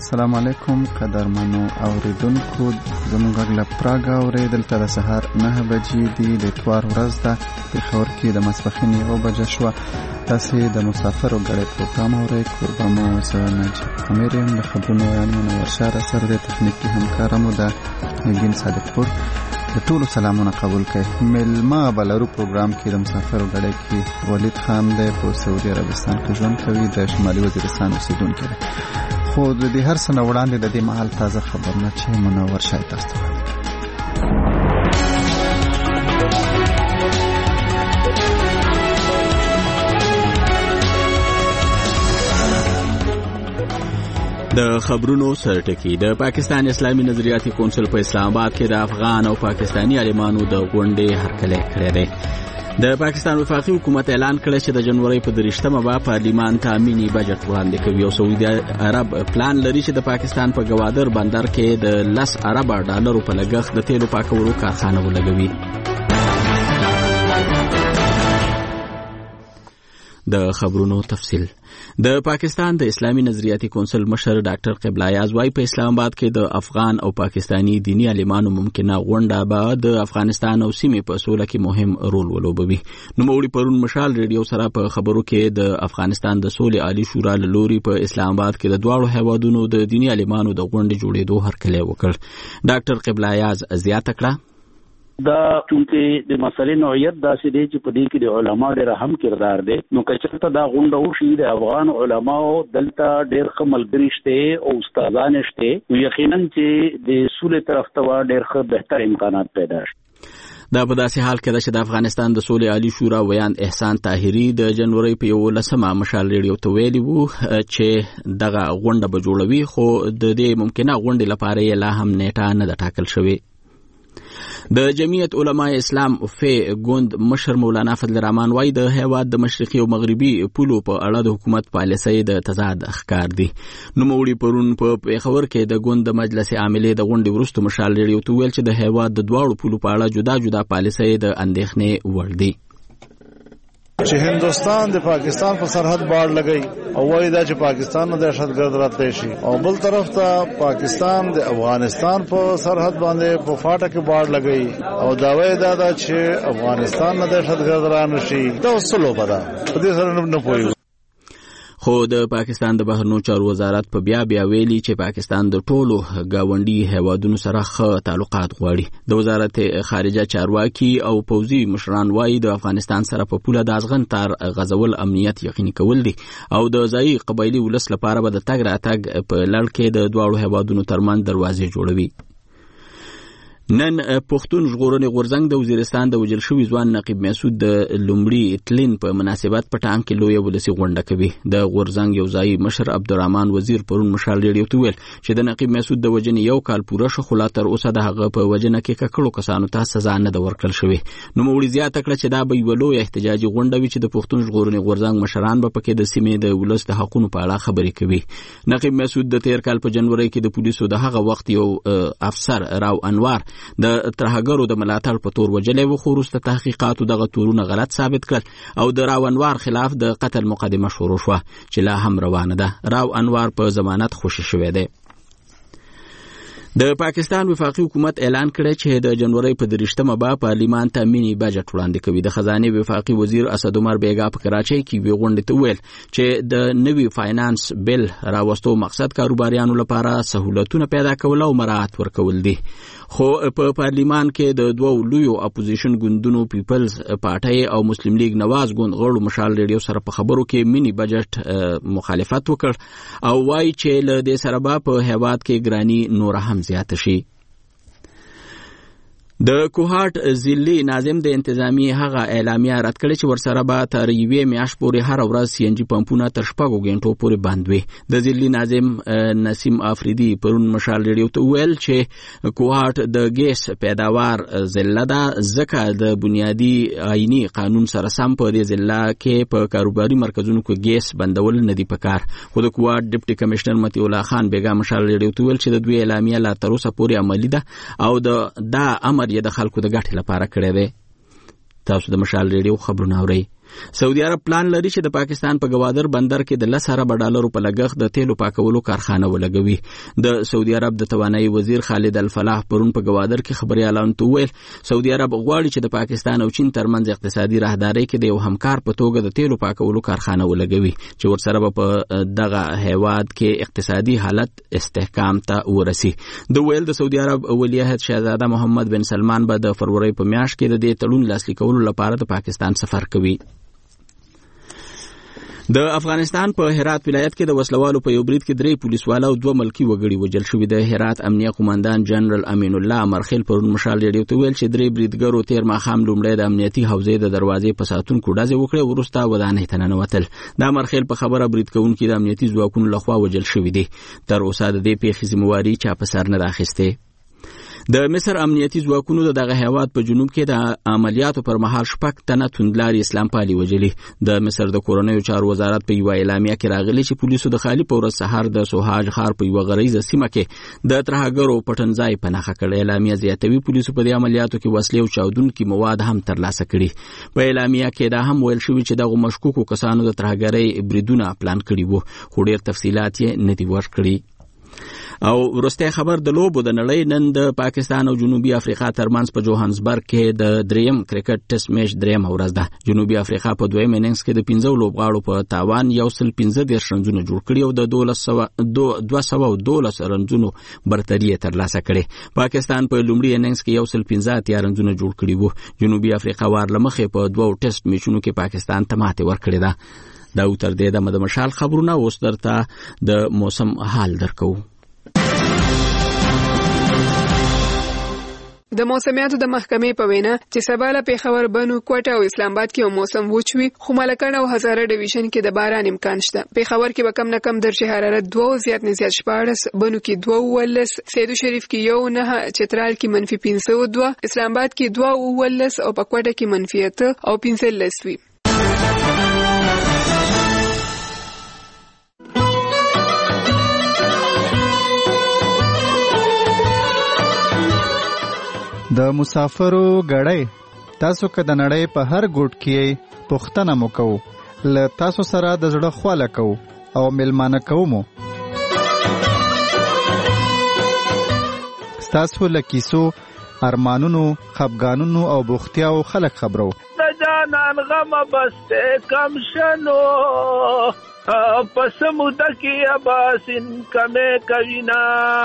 السلام علیکم قدرمنو اوریدونکو زموږ غږ له پراګ اوري دلته د سهار 9 بجې دي د اتوار ورځ ده پېښور کې د ماسپښین 1 بجه شوه تاسې د مسافرو ګړی پروګرام اورئ کوربه مو زه نجیب امیر یم د خبرونو ویاند منور شاه راسره دی تخنیکي همکاره مو ده نګین صادقپور د ټولو سلامونه قبول کړئ میلمه به لرو پروګرام کې د مسافرو ګړی کې ولید خان دی په سعودي عربستان کې ژوند کوي د شمالي وزیرستان اوسیدونکی دی خو د دې هر څه نه وړاندې د دې مهال تازه خبرونه چې منور شای تاسو ته د خبرونو سرټکی د پاکستان اسلامي نظریاتي کونسل په اسلام آباد کې د افغان او پاکستاني عالمانو د غونډې هرکلی کړی دی. د پاکستان وفاقي حکومت اعلان کړی چې د جنوري په 23مه به پارلیمان ته مینی بجټ وړاندې کوي او سعودي عرب پلان لري چې د پاکستان په گوادر بندر کې د 10 ارب ډالرو په لګښت د تیلو پاکولو کارخانه ولګوي. د خبرونو تفصیل د پاکستان د اسلامي نظریاتي کونسل مشر ډاکټر قبله یاز وايي په اسلام آباد کې د افغان او پاکستاني دینی عالمانو ممکنه غونډه به د افغانستان او سیمې په سوله کې مهم رول ولوبوي. نوموړي پرون مشال ریډیو سره په خبرو کې د افغانستان د سولې عالی شورا له لوري په اسلام آباد کې د دواړو هیوادونو د دینی عالمانو د غونډې جوړېدو هرکلی وکړ. ډاکټر قبله یاز زیاته کړه دا چونکې د مسلې نوعیت داسې دی چې په دې کې د علما ډېر اهم کردار دی نو که چېرته دا غونډه وشي د افغان علماو دلته ډېر ښه ملګري شته او استادان شته نو یقینا چې د سولې طرف ته ډېر ښه بهتر امکانات پیدا شي. دا په داسې حال کې ده چې د افغانستان د سولې عالی شورا ویاند احسان طاهري د جنوري په 11مه مشال ریډیو ته ویلي وو چې دغه غونډه به جوړوي خو د دې ممکنه غونډې لپاره یې لا هم نیټه نه ده ټاکل شوې. د جمعیت علماء اسلام فی ګوند مشر مولانا فضل الرحمن وايي د هیواد د مشرقي او مغربي پولو په اړه د حکومت پالیسۍ د تضاد ښکار دي. نوموړي پرون په پېښور کې د ګوند د مجلس عاملې د غونډې وروسته مشال ریډیو ته ویل چې د هیواد د دواړو پولو په اړه جدا جدا پالیسۍ د اندېښنې وړ دي. چې هندوستان د پاکستان په سرحد باړ لګي او وایي دا چې پاکستان نه دهشتګرد راتلی شي او بل طرف ته پاکستان د افغانستان په سرحد باندې په فاټه کې باړ لګي او دا وایي دا چې افغانستان نه دهشتګرد رانشي دا وسلو بدا په دې سره نه پوي. خو د پاکستان د بهرنیو چارو وزارت په بیا ویلي چې پاکستان د ټولو گاونډي هیوادونو سره ښه تعلقات غواړي. د وزارت خارجه چارواکي او پوځي مشران وايي د افغانستان سره په پوله د ازغن تار غزول امنیت یقیني کول دي او د ځایي قبایلي ولس لپاره به د تګ راتګ په لړ کې د دواړو هیوادونو ترمنځ دروازې جوړوي. نن پښتون ژغورنې غورځنګ د وزیرستان د وژل شوي ځوان نقیب مسعود د لومړي تلین په مناسبت په ټانک کې لویه ولسي غونډه کوي. د غورځنګ یو ځایي مشر عبدالرحمن وزیر پرون مشال ریډیو ته ویل چې د نقیب مسعود د وژنې 1 کال پوره شو خو لا تر اوسه د هغه په وژنه کې ککړو کسانو ته سزا نه ده ورکړل شوې. نوموړي زیاته کړه چې دا به یوه لویه احتجاجي غونډه وي چې د پښتون ژغورنې غورځنګ مشران به پکې د سیمې د ولس د حقونو په اړه خبرې کوي. نقیب مسعود د تیر کال په جنوري کې د پولیسو د هغه وخت یو افسر راو انوار د هغرو د ملاتړ په تور وجلې و خو وروسته تحقیقاتو دغه تورونه غلط ثابت کړل او د راو انوار خلاف د قتل مقدمه شروع شوه چې لا هم روانه ده. راو انوار په ضمانت خوشي شوی دی. د پاکستان وفاقي حکومت اعلان کړی چې د جنوري په 23مه به پارلیمان ته مینی بجټ وړاندې کوي. د خزانه وفاقي وزیر اسد عمر بیګا په کراچۍ کې وی غونډه ته ویل چې د نوي فاینانس بل راوستو مقصد کاروباریانو لپاره سہولتونه پیدا کول او مراعات ورکول دي. خو په پارلیمان کې د دوو لویو اپوزیشن ګوندونو پیپلز پارټي او مسلم لیگ نواز ګوند غړو مشال ریډیو سره په خبرو کې مینی بجټ مخالفت وکړ او وايي چې له دې سره به په هیواد کې ګرانی نور هم زیات شي. د کوهاټ ضلعي ناظم د انتظامی هغه اعلامیه رد کړې چې ورسره به تر یوې میاشت پورې هر ورځ سی ان جی پمپونه تر 6 غنټو پورې بند وي. د ضلعي ناظم نسیم افریدي پرون مشال ریډیو ته ویل چې کوهاټ د ګیس پیداوار ضلع ده ځکه د بنیادی آئینی قانون سره سم په دې ضلع کې په کاروباري مرکزونو کې ګیس بندول نه دي پکار. خو د کوهاټ ډیپټي کمشنر مطیع الله خان بیګا مشال ریډیو ته ویل چې د دوی اعلامیه لا تر اوسه پورې عملي ده او دا امر یې د خلکو د ګټې لپاره کړی دی. تاسو د مشال ریډیو خبرونه اورئ. سعودي عرب پلان لري چې د پاکستان په گوادر بندر کې د 10 ارب ډالرو په لګښت د تیلو پاکولو کارخانه ولګوي. د سعودي عرب د توانایي وزیر خالد الفلاح پرون په گوادر کې خبريالانو ته وویل سعودي عرب غواړي چې د پاکستان او چین ترمنځ اقتصادي راهداري کې د یو همکار په توګه د تیلو پاکولو کارخانه ولګوي چې ورسره په دغه هیواد کې اقتصادي حالت استحکام ته ورسي. د ویل د سعودي عرب ولیعهد شهزاده محمد بن سلمان به د فروری په میاشت کې د دې تړون لاسلیک کولو لپاره د پاکستان سفر کوي. د افغانستان په هرات ولایت کې د وسلوالو په یو برید کې 3 پولیسوالو او 2 ملکی وګړي وژل شوي. د هرات امنیه قومندان جنرال امین الله مرخیل پرون مشال ریډیو ته ویل چې 3 بریدګرو تیر ماښام لومړی د امنیتي حوزې د دروازې په ساتونکو ډزې وکړې وروسته ودانۍ ته ننوتل. دا مرخیل په خبره برید کوونکي د امنیتي ځواکونو لخوا وژل شوي دي. تر اوسه د دې پیښې ذمہواري چا په سر نه ده اخیستې. د مصر امنیتي ځواکونو د دغه هیواد په جنوب کې د عملیاتو پر مهال 6 تنه توندلاري اسلام پالي وژلي. د مصر د کورنیو چارو وزارت په یو اعلامیه کې راغلي چې پولیسو د خالي په ورځ سهار د سوهاج ښار په یو غریزه سیمه کې د ترهګرو پټنځای په نښه کړ. اعلامیه زیاتوي پولیسو په دې عملیاتو کې وسلې او چاودونکي مواد هم ترلاسه کړي. په اعلامیه کې دا هم ویل شوی چې دغه مشکوکو کسانو د ترهګرۍ بریدونه پلان کړي وو خو ډېر تفصیلات یې نه دي ورکړي. او ورسته خبر د لوبو د نړۍ نن د پاکستان او جنوبي افریقا ترمنځ په جوهانسبرګ کې د دریم کرکټ ټیسټ میچ دریم ورځ ده. جنوبي افریقا په دویم اننګز کې د 15 لوبغاړو په تاوان 115 رنزونه جوړ کړي او د 212 رنزونو برتري ترلاسه کړي. پاکستان په لومړي اننګز کې 115 رنزونه جوړ کړي وو. جنوبي افریقا ورلمخه په 2 ټیسټ میچونو کې پاکستان ته ماته ورکړې ده. دا تر دې د مشال خبرونه اوس درته د موسم حال درکو. د موسمیاتو د محکمې په وینا چې سبا له پیښور بنو کوټه او اسلام آباد کې موسم وچوي خو ملکان او هزاره ډیویژن کې د باران امکان شته. پیښور کې به کم نه کم درجه حرارت 2 زیات نه زیات 14 بنو کې 2 سیدو شریف کې 1 چترال کې -15 اسلام آباد کې 2 او په کوټه کې -8 او 15 وي. د مسافرو غړې تاسو که د نړۍ په هر ګوټ کې پوښتنه مو کوو له تاسو سره د زړه خواله کوو او ملمانه کوو مو تاسو له کیسو ارمانونو خفګانونو او بوختیاو خلک خبرو د جانان غم بسته کم شنو پس موده کې اباسین کمه کوینا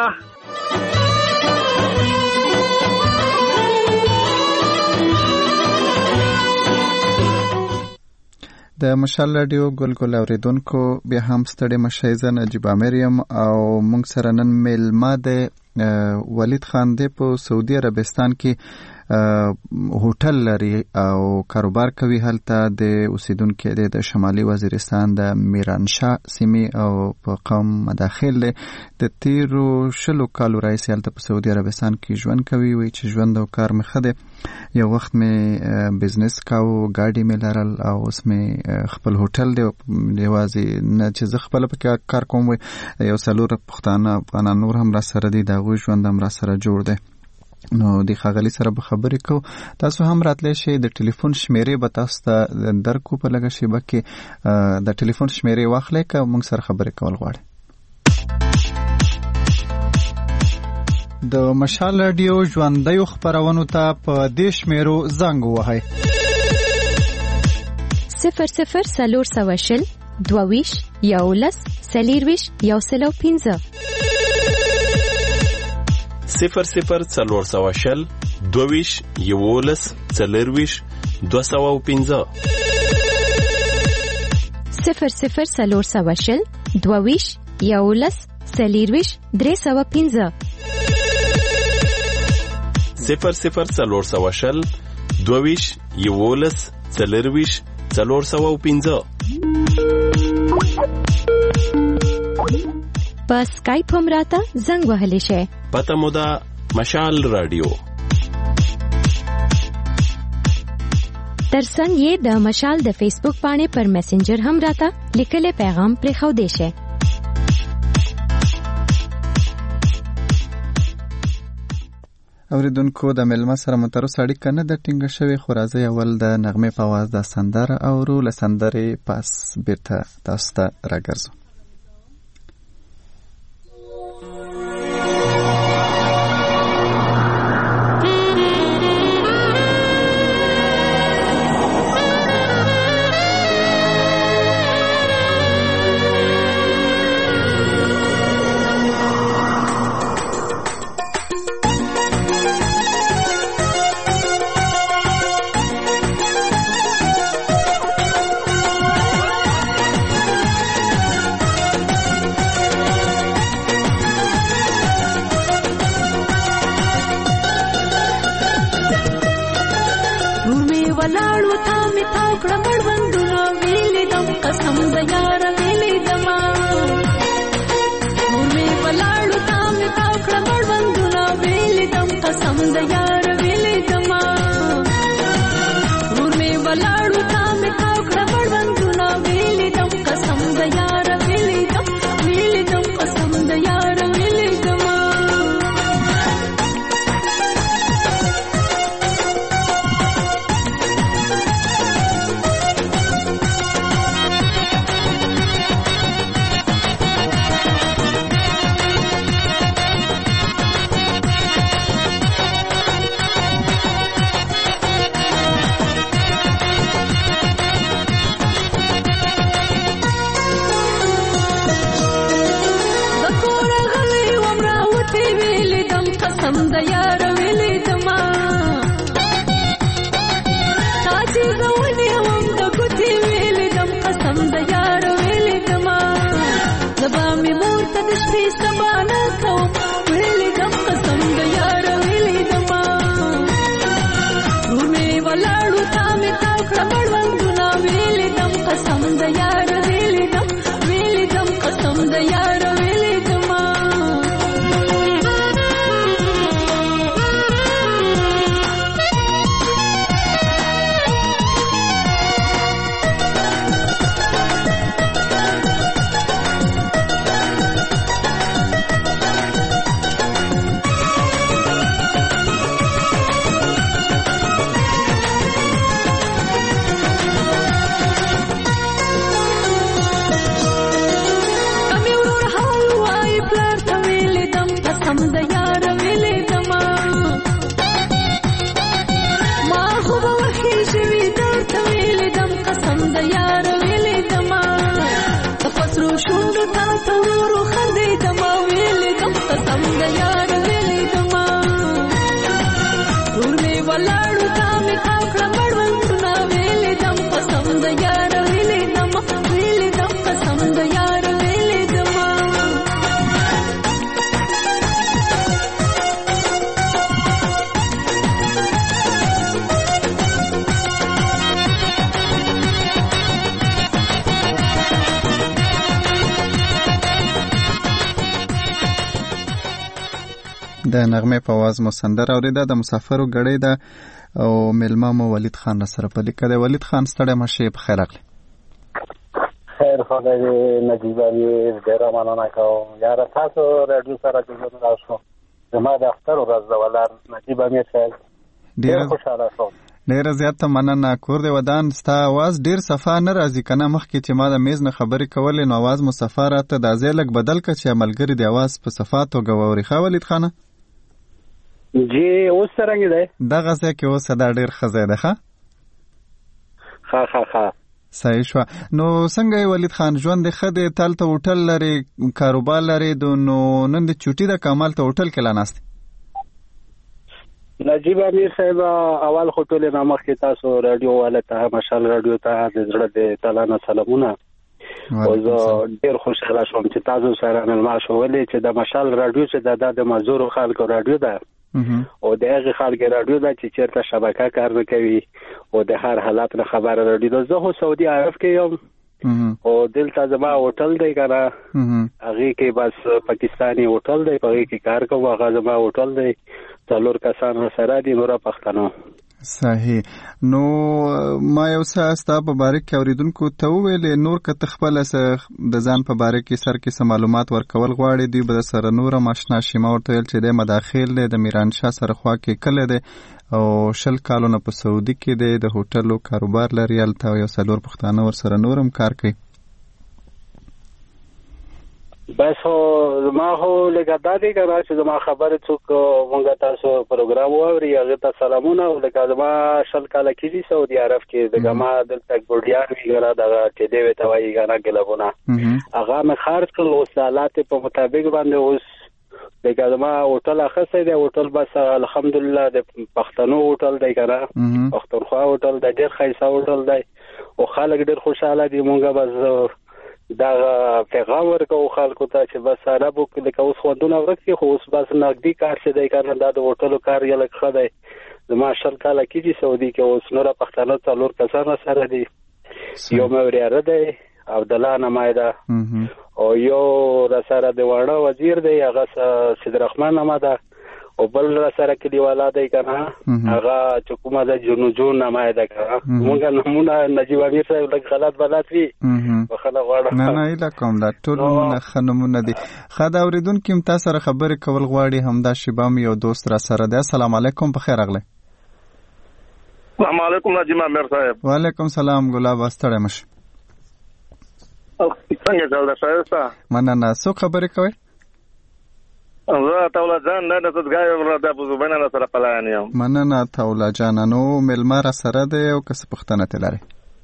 د مشال رادیو ګلګل اوریدونکو بیا هم ستړي مشي زه نجیب مریم او موږ سره نن میلمه د ولید خان دی په سعودي عربستان کې هوټل لري او کاروبار کوي. هلته د اوسیدونکو د شمالي وزیرستان د میرانشاه سیمې او په قوم مداخل دی. د تیرو 20 کالو راهیسې هلته په سعودي عربستان کې ژوند کوي. وایي چې ژوند او کار مې ښه دی. یو وخت مې بزنس کاوه ګاډي مې لرل او اوس مې خپل هوټل دی. یوازې نه چې زه خپل پکې کار کوم یو څلور پښتانه افغانان نور هم را سره دي د غو ژوند هم را سره جوړ دی. نو د خاغلی سره به خبرې کو. تاسو هم راتلی شئ. د ټلیفون شمیرې به تاسو ته درکو په لږه شیبه کې. د ټلیفون شمیرې واخلئ که موږ سره خبرې کول غواړئ. د مشال رادیو ژوندیو خپرونو ته په دې شمیرو زنګ ووهئ 00 420 22 11 40 115 00 420 22 11 40 215 00 420 22 11 40 315 00 420 22 11 40 415 په سکایپ هم راته زنګ وهلی شئ. پته مو ده مشال رادیو. ترڅنګ یې د مشال د فیسبوک باندې پر میسنجر هم راته لیکلی پیغام پرېښودی شئ. اوریدونکو د ملما سره مترس اړیکه نه د ټینګه شوی، خو راځي اول د نغمې په आवाज د سندره اورو، له سندرې پاس بیرته تاسو ته راګرځو. د نغمې په आवाज مو سندره اوریده، د مسافرو ګړۍ ده او ملما مو ولید خان سره په لیکه ده. ولید خان ستړی مشه، په خیر راغلی. خیر خدای نجیب امیر ډیر مننه کوم یار، تاسو رادیو سره چې تاسو زما د اختر ورځ د ولر نجیب امیر صاحب ډیر خوشاله شوم. ډیر زیاته مننه. کور دی ودان، ستا आवाज ډیر صفا نه راځي کنه. مخکې چې ما د میز نه خبرې کولې نو आवाज مو صفا راته، دا ځای لږ بدل کړه چې عملګری د आवाज په صفا توګه واوري. ښه ولید خانه جی اوس څنګه دی؟ دغه ځای کې اوس دا ډیر ښه ځای دی. ښه صحیح شو. نو څنګه ولید خان ژوند ښه دی؟ تالته هوټل لري، کاروبار لري، نو نن د چوټي د کمال ته هوټل کې لاناست؟ نجیب امیر صاحب اول خو ټول نامخ کې تاسو رادیو والا ته مشال رادیو ته د زړه د تعالی سلامونه او زه ډیر خوشاله شوم چې تاسو سره ملما شولې چې د مشال رادیو چې د مزور خلکو رادیو ده او د هغه خلکو رادیو ده چې چیرته شبکه کار نه کوي او د هر حالت نه خبر رادیو ده. زه هو سعودي عرب کې یم او دلته زما هوټل دی کنه، هغه کې بس پاکستانی هوټل دی، هغه کې کار کوم، هغه زما هوټل دی، څلور کسان سره دي، نور پښتنو. صحیح. نو ما یو څه ستا په باره کې اوریدونکو ته وویلې، نور که ته خپله د ځان په باره کې سر کې څه معلومات ورکول غواړې دوی به سره نور هم اشنا شي. ما ورته ویل چې دی مداخل دی د میرانشاه سره خوا کې کلی دی او 20 کالونه په سعودي کې دی، د هوټلو کاروبار لري، هلته یو 4 پښتانه ورسره نور هم کار کوي. بس ما هو لکه دا دی که چې زما خبرې څوک مونږ تاسو پروګرام واوري هغه ته سلامونه. لکه زما 20 کاله کېږي سعودي عرب کې، دغه ما دلته ګوډیان وي کنه، دغه چې دی ته وایي کنه ګلبونه، هغه مې خرڅ کړل. اوس حالات په مطابق باندې اوس دغه زما هوټل اخیستی دی. هوټل بس الحمدلله د پښتنو هوټل دی کنه، پښتونخوا هوټل دی، ډېر ښایسته هوټل دی او خلک ډېر خوشاله دي. مونږ بس دا پیغام ورکو خلکو ته چې بس عربو کې لکه اوس خوندونه ورکړي، خو اوس بس نقدي کار چې دی کنه، دا د هوټلو کار یې لږ ښه دی. زما 20 کاله کېږي سعودي کې، اوس نوره پښتانه 4 کسان سره دي. یو مې ورياره دی عبدالله نامه ده، او یو را سره د واړه وزیر دی هغه سید الرحمن نامه ده، او بل را سره کلیوالا دی کنه هغه چې کومه ده جنوجون نامه ده کنه. مونږ نمونه نجیب امیر صاحب لږ غلط بلد وي بخنه غواړم. نه ایله کوم دا ټول نمونه ښه نمونه دي. ښه د اورېدونکي هم تا سره خبرې کول غواړي، همدا شیبه هم یو دوست را سره دی. السلام علیکم، په خیر راغلی. السلام علیکم نجیب امیر صاحب. وعلیکم سلام ګلاب، ستړی مشه. څنګه چل ده ښایسته؟ مننه. څوک خبرې کوئ؟ زه تولا جان نه د څګای د بوزبنه نه سره پلان یم. مننه تولا جان. نو ملما را سره دی او کس پښتنه تلاري.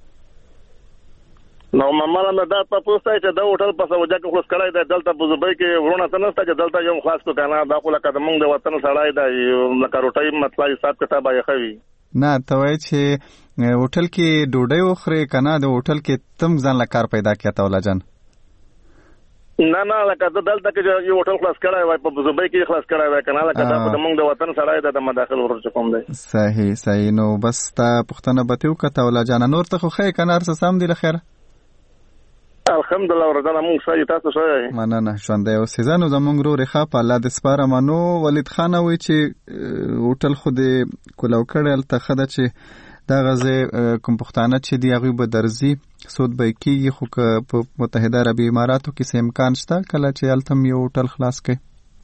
نو ماما مې دا په پوسټای چې دا هوټل په سوجا کې خلاص کړای دی، دلته بوزبای کې ورونه څنګه چې دلته یو خلاص کو کنه، دا خو لکه موږ د وطن سړای دی، لکه روټي مطلب حساب کتاب یې خوي. نه ته وای چې هوټل کې ډوډۍ وخوري کنه، د هوټل کې تم ځان لا کار پیدا کړه تولا جان. نه لکه دلته کې یو هوټل خلاص کړای وای، په بوزبای کې خلاص کړای وای کنه، لکه دا په موږ د وطن سړای د مداخل ورچ کوم دی. صحیح. نو بس تا پښتنه بتیو کته تولا جان، نور ته خو خې کنه ارس سم دی لخير. الحمدلله ورته موږ شای تاسو شای. مننه ژوندې او سيزانو زمونږ رو رخه په الله د سپاره منو. ولید خان وای چې هوټل خو دې کولاو کړل ته خده چې دا غزه کوم پښتانه چې دی هغه به درځي سود به کیږي، خو په متحده عربی اماراتو کې څه امکان شته کله چې التم یو هوټل خلاص کړي؟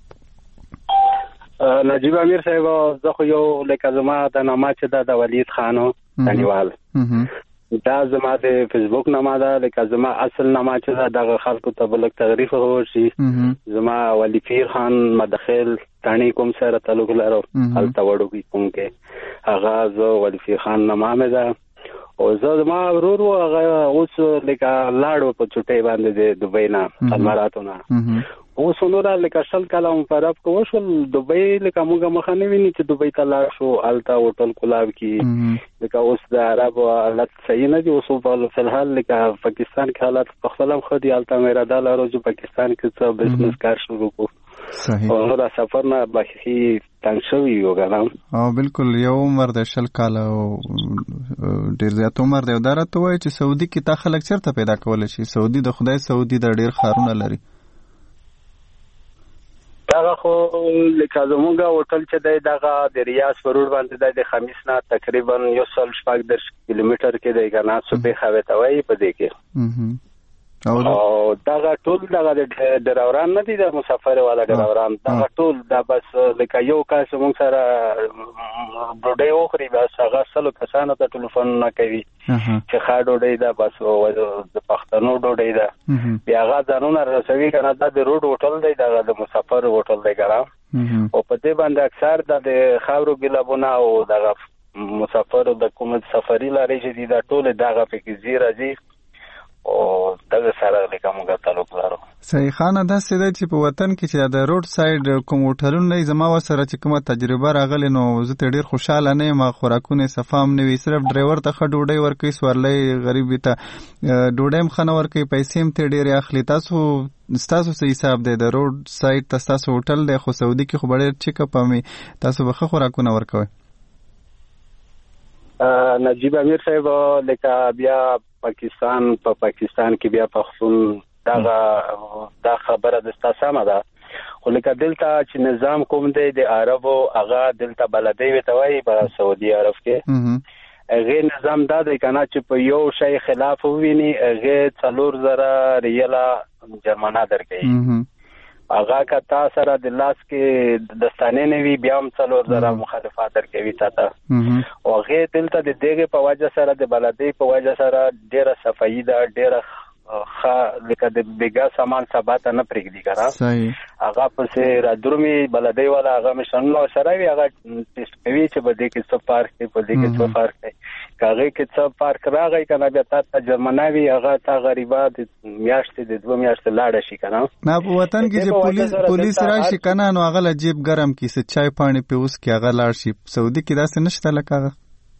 نجیب امیر صاحب زه خو یو لکه زما د نامه چې د ولید خانو تنیوال دا زما د فیسبوک نامه ده، لکه زما اصل نامه چې دغه خلکو ته بلک تغریف ورشي. زما ولی پیر خان مدخل تانی کوم سره تعلق لرو، الته وړو کوم کې هغه زه ولی پیر خان نامه ده. او زه زما ورور هغه اوس لکه لاړو په چټي باندې د دوبۍ نه اماراتو نه، اوس نور لکه 20 کاله مفرب کو شول دوبۍ، لکه موږ مخه نه ویني چې دوبۍ ته لاړ شو، الته هوټل کولاب کې لکه اوس د عرب حالت صحیح نه دي. اوس په الحال لکه پاکستان کې حالات په خپل هم خدي، الته مې را د لارو چې پاکستان کې څه بزنس کار شروع کو. صحیح. او دا سفر نه بخي تنګ شوی یو غلام. او بالکل یو عمر د 20 کاله او ډیر زیات عمر دی. درته وای چې سعودي کې تا خلک چرته پیدا کول شي؟ سعودي د خدای سعودي د ډیر خارونه لري. دغه خو لکه زموږ هوټل چې دی دغه د ریاض پر روډ باندې د خمیس نه تقریبا 160 کیلومتر کې دی کنه، صبح خوي په دې کې. او دغه ټول دغه د ډراوران نه دي، د مسافر والا ډراوران دغه ټول د بس لکه یو کس موږ سره ډوډۍ وخوري، بس هغه سلو کسانو ته ټلیفون نه کوي چې ښه ډوډۍ ده، بس د پښتنو ډوډۍ ده، بیا هغه ځانونه رسوي کنه. دا د روډ هوټل دی، دغه د مسافر هوټل دی کنه. او په دې باندې اکثر د خاورو ګلابونه او دغه مسافر د کوم سفري لارې چې دي دا ټول دغه پکې زیره دي او دغه سره لکه موږ تعلق لرو. صحیح خانه دا سیده چې په وطن کې چې د روډ سایډ کوم هوټلونه زما وسره چې کومه تجربه راغلی، نو زه ته ډیر خوشاله نه یم. خوراکونه صفام نه وي، صرف ډرایور ته ښه ډوډۍ ورکوي، سوارلۍ غریب ته ډوډۍ هم ښه نه ورکوي، پیسې هم ته ډېرې اخلي. ستاسو څه حساب دی د روډ سایډ ته؟ ستاسو هوټل دی خو سعودي کې خو به ډېر چیک اپ وي، تاسو به ښه خوراکونه ورکوئ. نجیب امیر صاحب لکه بیا پاکستان کې بیا پښتون دا خبره د تاسو سمه ده خو لکه دلته چې نظام کوم دی د عربو هغه دلته بلدی وتوي په سعودي عرب کې هغه نظام دا دی کنه چې په یو شی خلاف وویني هغه 4000 ریاله جرمانه درکوي هغه کتا سره د لاس کې دستانه نوي بیا هم 4000 مخالفت درکوي تاته او هغه دلته د دغه په وجه سره د بلدی په وجه سره ډیره صفائی ده ډیره لکه د بیګا سامان ثبات نه پرېږدي کنه هغه پسې را درومي بلدی والا هغه مشنو سره وی هغه ټیسټ کوي چې بده کې څه پارک دی بده کې څه پارک دی کاغه کې څه پارک راغی کنه بیا تاسو جرمناوي هغه تا غریبا د میاشتې د 2 میاشتې لاړ شي کنه نه په وطن کې چې پولیس راشي کنه نو هغه لجیب ګرم کې څه چای پانی په اوس کې هغه لاړ شي سعودي کې داسې نشته لکه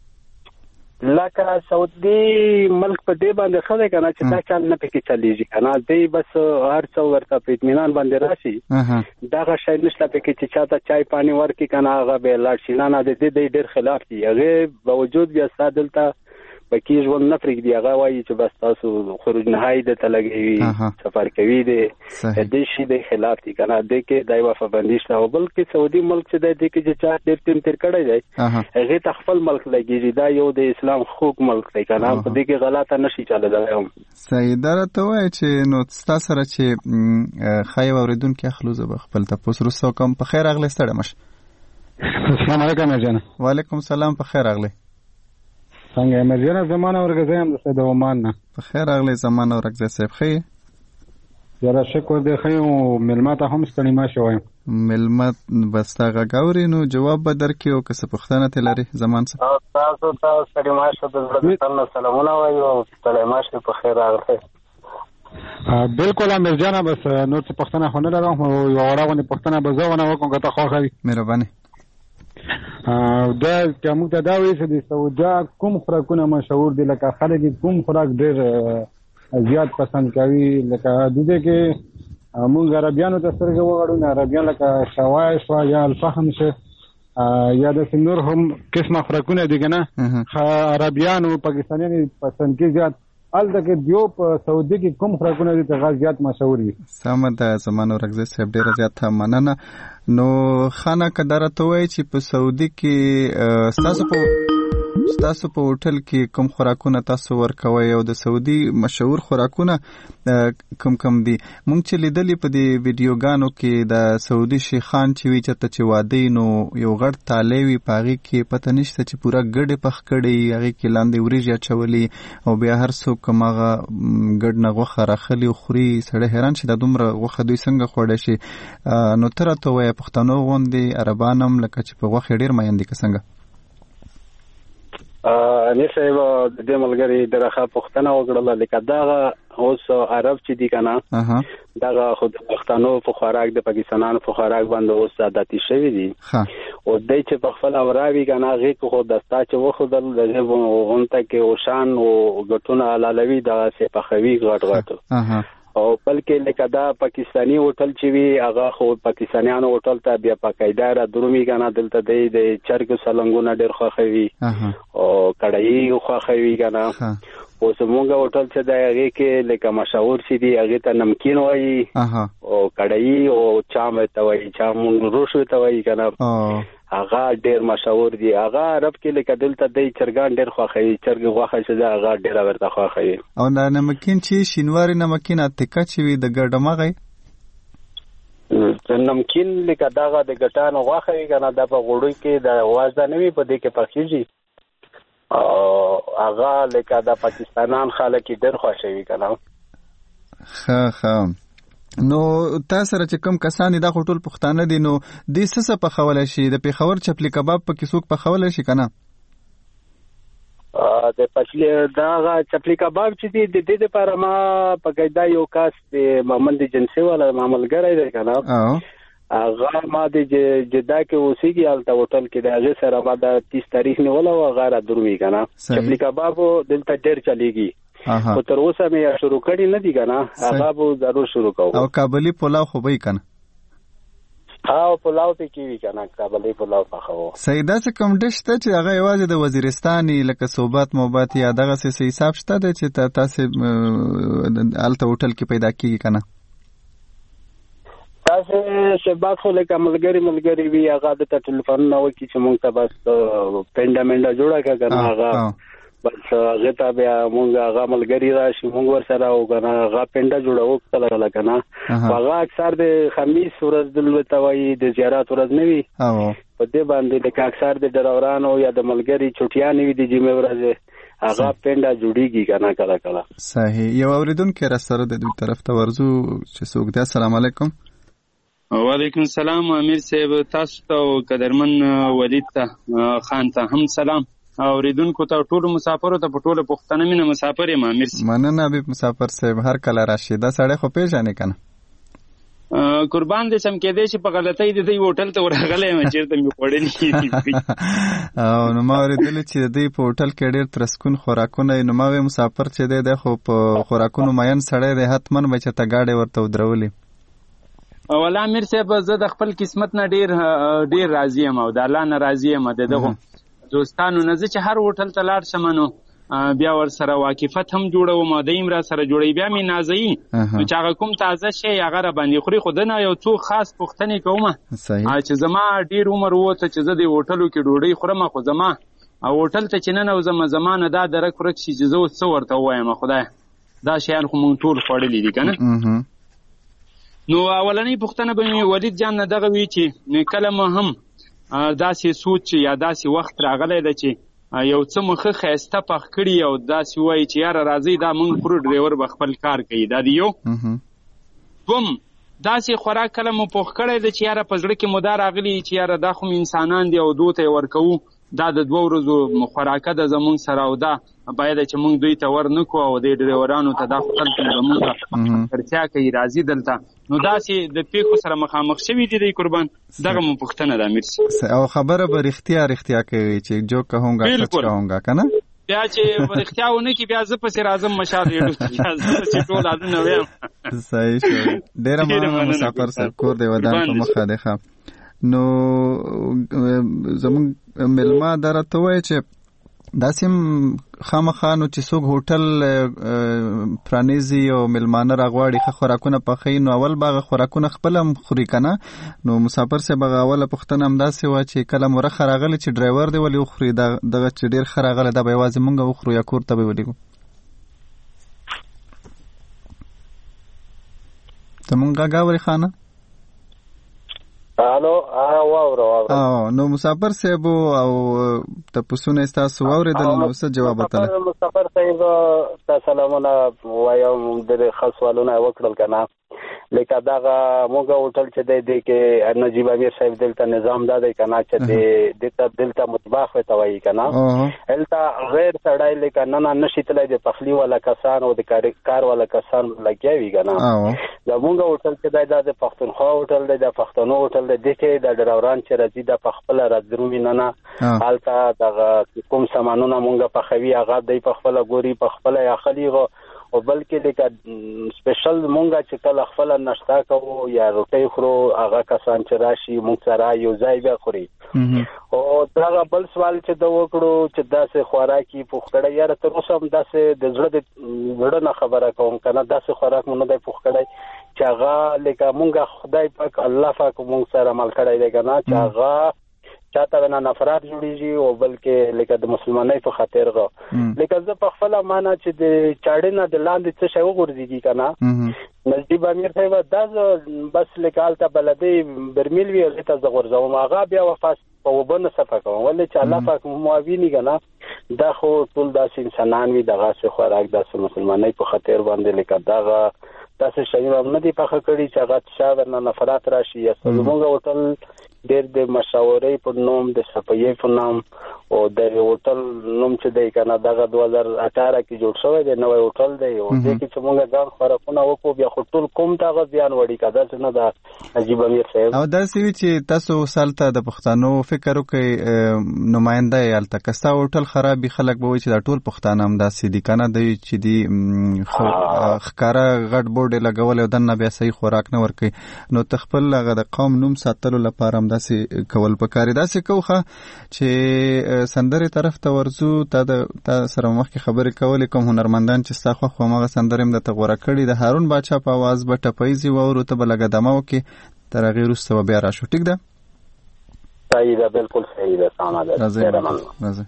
سعودي ملک په دې باندې خلک کنه چې دا چل نه پکې چلیږي کنه دی بس هر څو ورته په اطمینان باندې راشي دا شای نشته پکې چې چاته چای پانی ورکي کنه هغه به لاړ شي نه د دې ډېر خلاف دی هغه باوجود بیا سادلته پکې ژوند نه پرېږدي هغه وایي چې بس تاسو خروج نهایی د تلګي سفر کوي د شي د خلاف دي کنه د کې دای وفا بندیشته او بلکې سعودي ملک چې د کې چې چا ډېر تیر کړی دی هغه ته خپل ملک لګیږي دا یو د اسلام حقوق ملک دی کنه په دې کې غلطه نشي چلېدای هم سیداره ته وایي چې نو تاسو سره چې خای اوریدونکو اخلو زه خپل تاسو رسو کوم په خیر اغله ستړم السلام علیکم جان وعلیکم السلام په خیر اغله څنګه مرجانه زمانه ورګه هم د عمان نه په خیر اغله زمانه ورګه صاحب خې یاره شکر دې خې او ملمت هم ستنی ما شوم ملمت بس تا غاوري نو جواب به درکې او که څه پښتنه تلري زمان څه تاسو ستنی ما شو د زړه سلامونه وایو ستنی ما شو په خیر اغله بالکل مرجانه بس نور څه پښتنه خو نه لرم او یو وړاندې پښتنه بزونه وکم که ته خو خوي مهرباني دا کوم ته دا وایي چې د سعودي کوم خوراکونه مشهور دي لکه خلک کوم خوراک ډېر زیات پسند کوي لکه د دې کې موږ عربیانو ته سترګې وغړو نه عربیان لکه شوای شو یا الفحم شه یا د نور هم قسمه خوراکونه دي کنه عربیانو پاکستانیانو پسند کوي زیات الته کې دیو په سعودي کې کوم خوراکونه دي ته زیات مشهور دي سم ده زمانو رګزه صاحب ډیره زیات مننه نو خانه کداره ته وایي چې په سعودي کې ستاسو په هوټل کې کوم خوراکونه تاسو ورکوي او د سعودي مشهور خوراکونه کم دي مونږ چې لیدلې په دې ویډیوګانو کې د سعودي شیخان چې وی چې واده نو یو غړ تالیوي پاغي کې پته نشته چې پورا ګډه پخ کړي هغه کې لاندې وریجا چولي او بیا هر څوک ماغه ګډ نه غوخه راخلي خوري سړی حیران شي د دومره غوخه دوی څنګه خوړل شي نو تر ته وای پښتنو غوندي عربانم لکه چې په غوخه ډیر مېندې څنګه نشه د دې ملګری درخه پښتنه وګړه لکه دا اوس عرب چې دي کنه دا خود پښتنو په خوراک د پاکستانانو په خوراک باندې اوس عادتي شوی دي او دای چې په خپل اوراوي کنه غي خو دستا چې وخدل دغه غونټه کې اوشان او غټونه علالوي دا سه په خوي غټ او بلکې لکه دا پاکستانی هوټل چې وی هغه خو پاکستانیانو هوټل ته بیا پاکایده را درومي کنه دلته د چرګ سلنګونه ډېر خوخوي او کړای خوخوي کنه او زموږ هوټل چې دا هغه کې لکه مشهور شي دی هغه ته نمکین وایي او کړای او چام ته وایي چام روش ته وایي کنه هغه ډېر مشهور دی هغه عرب کې لکه دلته د چرګان ډېر خوخوي چرګ غوخه چې دا هغه ډېر ورته خوخوي او نمکین چې شینواري نمکین اتکا چې وي د ګډمغه نمکین لکه داغه د ګټان غوخوي کنه د په غوړی کې د आवाज نه وي په دې کې پخېږي او هغه لکه د پاکستانان خلک ډېر خوشوي کنه ها نو تاسو سره چې کوم کسان دا ټول پښتانه دي نو د څه په خوله شي د پیښور چپلی کباب په کیسوک په خوله شي کنه د پچلی دا چپلی کباب چې دی د دې لپاره ما په قاعده یو کاس د محمد جنسي والا معاملګری دی کنه هغه ما د جدا کې اوسېږي الته هوټل کې د هغه سره ما د 30 تاریخ نیوله و غاره درومي کنه چپلی کباب دلته ډېر چلیږي او تر اوسه مې شروع کړی نه دی کنه هغه به ضرور شروع کوم او کابلی پلاو خو به کنه او پلاو ته کیوي کنه کابلی پلاو پخو سیدا څه کوم دشته چې هغه یوازې د وزیرستاني لکه صوبات موبات یا دغه څه حساب شته چې تاسو الته هوټل کې پیدا کیږي کنه تاسو شباب خو لکه ملګری وی هغه د ټلیفون نو کی چې مونږ ته بس پینډامنډ جوړه کړه هغه بس هغه ته بیا مونږ هغه ملګری راشي مونږ ور سره وګنه هغه پینډا جوړو کله کنه هغه اکثر د خمیس ورځ دلته وای د زیارت ورځ نه وي په دې باندې د اکثر د ډراورانو یا د ملګری چټیان وي د جمعې ورځ هغه پینډا جوړیږي کنه کله صحیح. یو اوریدونکو را سره د دوی طرف ته ورزو چې څوک دی. السلام علیکم. وعلیکم السلام امیر صاحب، تاسو ته قدرمن ولید ته خان ته هم سلام. اوریدونکو ته ټول مسافرو ته په ټوله پښتنه مینه مسافر یم امیر صاحب. مننه حبیب مسافر صاحب، هر کله راشي دا سړی خو پیژنې کنه قربان دې سم کې دې چې په غلطۍ د دې هوټل ته ورغلی یم چیرته مې خوړلي او نو ما اورېدلې چې د دې په هوټل کې ډېر ترسکون خوراکونه نو ما وې مسافر چې دی خو په خوراکونو مین سړی دی حتمن به چې ته ګاډۍ ورته ودرولې. والله امیر صاحب زه د خپل قسمت نه ډېر راضي یم او د الله نه راضي یم د دغو دوستانو نه زه چې هر هوټل ته لاړ شم نو بیا ور سره واقفت هم جوړوم دایم را سره جوړي بیا مې نازوي چې هغه کوم تازه شی هغه را باندې خوري خو دنه یو څو خاص پوښتنې کوم چې زما ډیر عمر وته چې زه د هوټلو کې ډوډۍ خورم خو زما هوټل ته چې نه نو زمانه دا درک فرق شي چې زه څه ورته وایم خدای دا شیان خو مونږ ټول خوړلې دي کنه. نو اولنۍ پوښتنه به مې ولید جان نه دغه وی چې کله مو هم داسې سوچ یا داسې وخت راغلی ده چې یو څه مخه ښایسته پخ کړي او داسې وایي چې یاره راځئ دا موږ خورو ډریور به خپل کار کوي دا د یو دوم داسې خوراک کله مو پوخ کړی ده چې یاره په زړه کې مو دا راغلي چې یاره دا خو انسانان دي او دو ته یې ورکوو دا د 2 ورځو خوراکه ده زمونږ سره او دا باید چې مونږ دوی ته ور نه کړو او د ډریورانو ته دا خو تلته زمونږ خرچا کوي راځي دلته نو داسې د پیښو سره مخامخ شوي دي قربان دغه مو پوښتنه ده امیر او خبره به رښتیا کوي چې جو کهونگا سچ کهونگا کنه بیا چې په رښتیا ونه کې بیا زه پسې راځم مشال ریډو زه پسې ټول عادونه ویم. صحیح شو ډېره مننه مسافر صاحب کور دی ودان په مخه دی ښه. نو زموږ مېلمه دا راته وایي چې داسې خامخا نو چې څوک هوټل پرانیزي او مېلمانه راغواړي ښه خوراکونه پخوي نو اول به هغه خوراکونه خپله هم خوري که نه. نو مسافر صاحب هغه اوله پوښتنه همداسې وه چې کله مو رخه راغلی چې ډرایور دی ولې وخوري دغه چې ډېر ښه راغلی دا به یوازې مونږ وخورو یا کور ته به یې ولېږو. زمونږ غږ اورې خانه الو واوره نو مسافر صاحب او تاسو ستاسو واوریدل نو څه جواب وتله؟ مسافر صاحب تاسو سلامونه وایم د خاصوالونه وکړل کنه لکه دغه موږ هوټل چې دی کې نجیب امیر صاحب دلته نظام دا دی کنه چې دلته مطبخ ته وایي کنه دلته غیر سړی لکه نه نشي تلای د پخلی والا کسان او د کار والا کسان لګیاوي کنه دا موږ هوټل چې دا د پښتونخوا هوټل دی د پښتنو هوټل دی کې د ډراوران چې راځي د پخپل راځروي نه حالته دغه کوم سامانونه موږ پخوي هغه دی پخپل ګوري پخپل اخلي او بلکې د سپیشل مونږه چې کله خپل ناشتا کوو یا روټۍ خورو هغه کسان چې راشي مونږ سره یو ځای بیا خوري او دا بل سوال چې دا وکړو چې داسې خوراکي پوښ کړی یاره تر اوسه هم داسې د زړه نه خبره کوم کنه داسې خوراک مونږ نه دی پوښ کړی چې هغه لکه مونږ خدای پاک الله پاک مونږ سره عمل کړی دی کنه چې هغه چاته نه نفرت جوړیږي او بلکې لکه د مسلمانۍ په خاطر لکه زه په خپل معنا چې د چاړې نه د لاندې څه شی وګرځيږي کنه نجیب امیر صاحب دا بس لکه الته بلدی برمیل وی الته ز غرزوم هغه بیا وفاس په وبنه صفه کوم ولې چې الله پاک موویني کنه دا خو ټول داسې انسانان وي دغه څه خوراک داسې مسلمانۍ په خاطر باندې لکه دغه داسې شی هم نه دی پخه کړی چې هغه شاو نه نفرت راشي یا څنګه هوټل ډېر د مشاورې په نوم د صفایي په نام او د هوټل نوم چې دی کنه دغه 2018 کې جوړ شوی دی نوې هوټل دی او د کې چې موږ ځان خوراکونه وکړو بیا خو ټول کوم تاغه بیان وړي کده چې نه دا عجیب امیر صاحب او دا سی چې تاسو سالته د پښتنو فکر وکړي نماینده یالته کستا هوټل خرابي خلک به وي چې دا ټول پښتانه هم داسې دي کنه دی چې دی خکارا غټ بورډ لګول او دنه بیا صحیح خوراک نه ورکي نو تخپل هغه د قوم نوم ساتلو لپاره هم داسې کول پکاري داسې کوخه چې سندره طرف ته ورزو تا سره مخکې خبرې کولې کوم هنرمندان چې ستا خو هغه سندره هم د تغوره کړي د هارون باچا په आवाज به ټپایزي وورو ته بلګه دمو کې تر هغې وروسته به بیا راشو. ټیک ده؟ صحیح ده، بالکل صحیح ده. سمه ده. راځئ.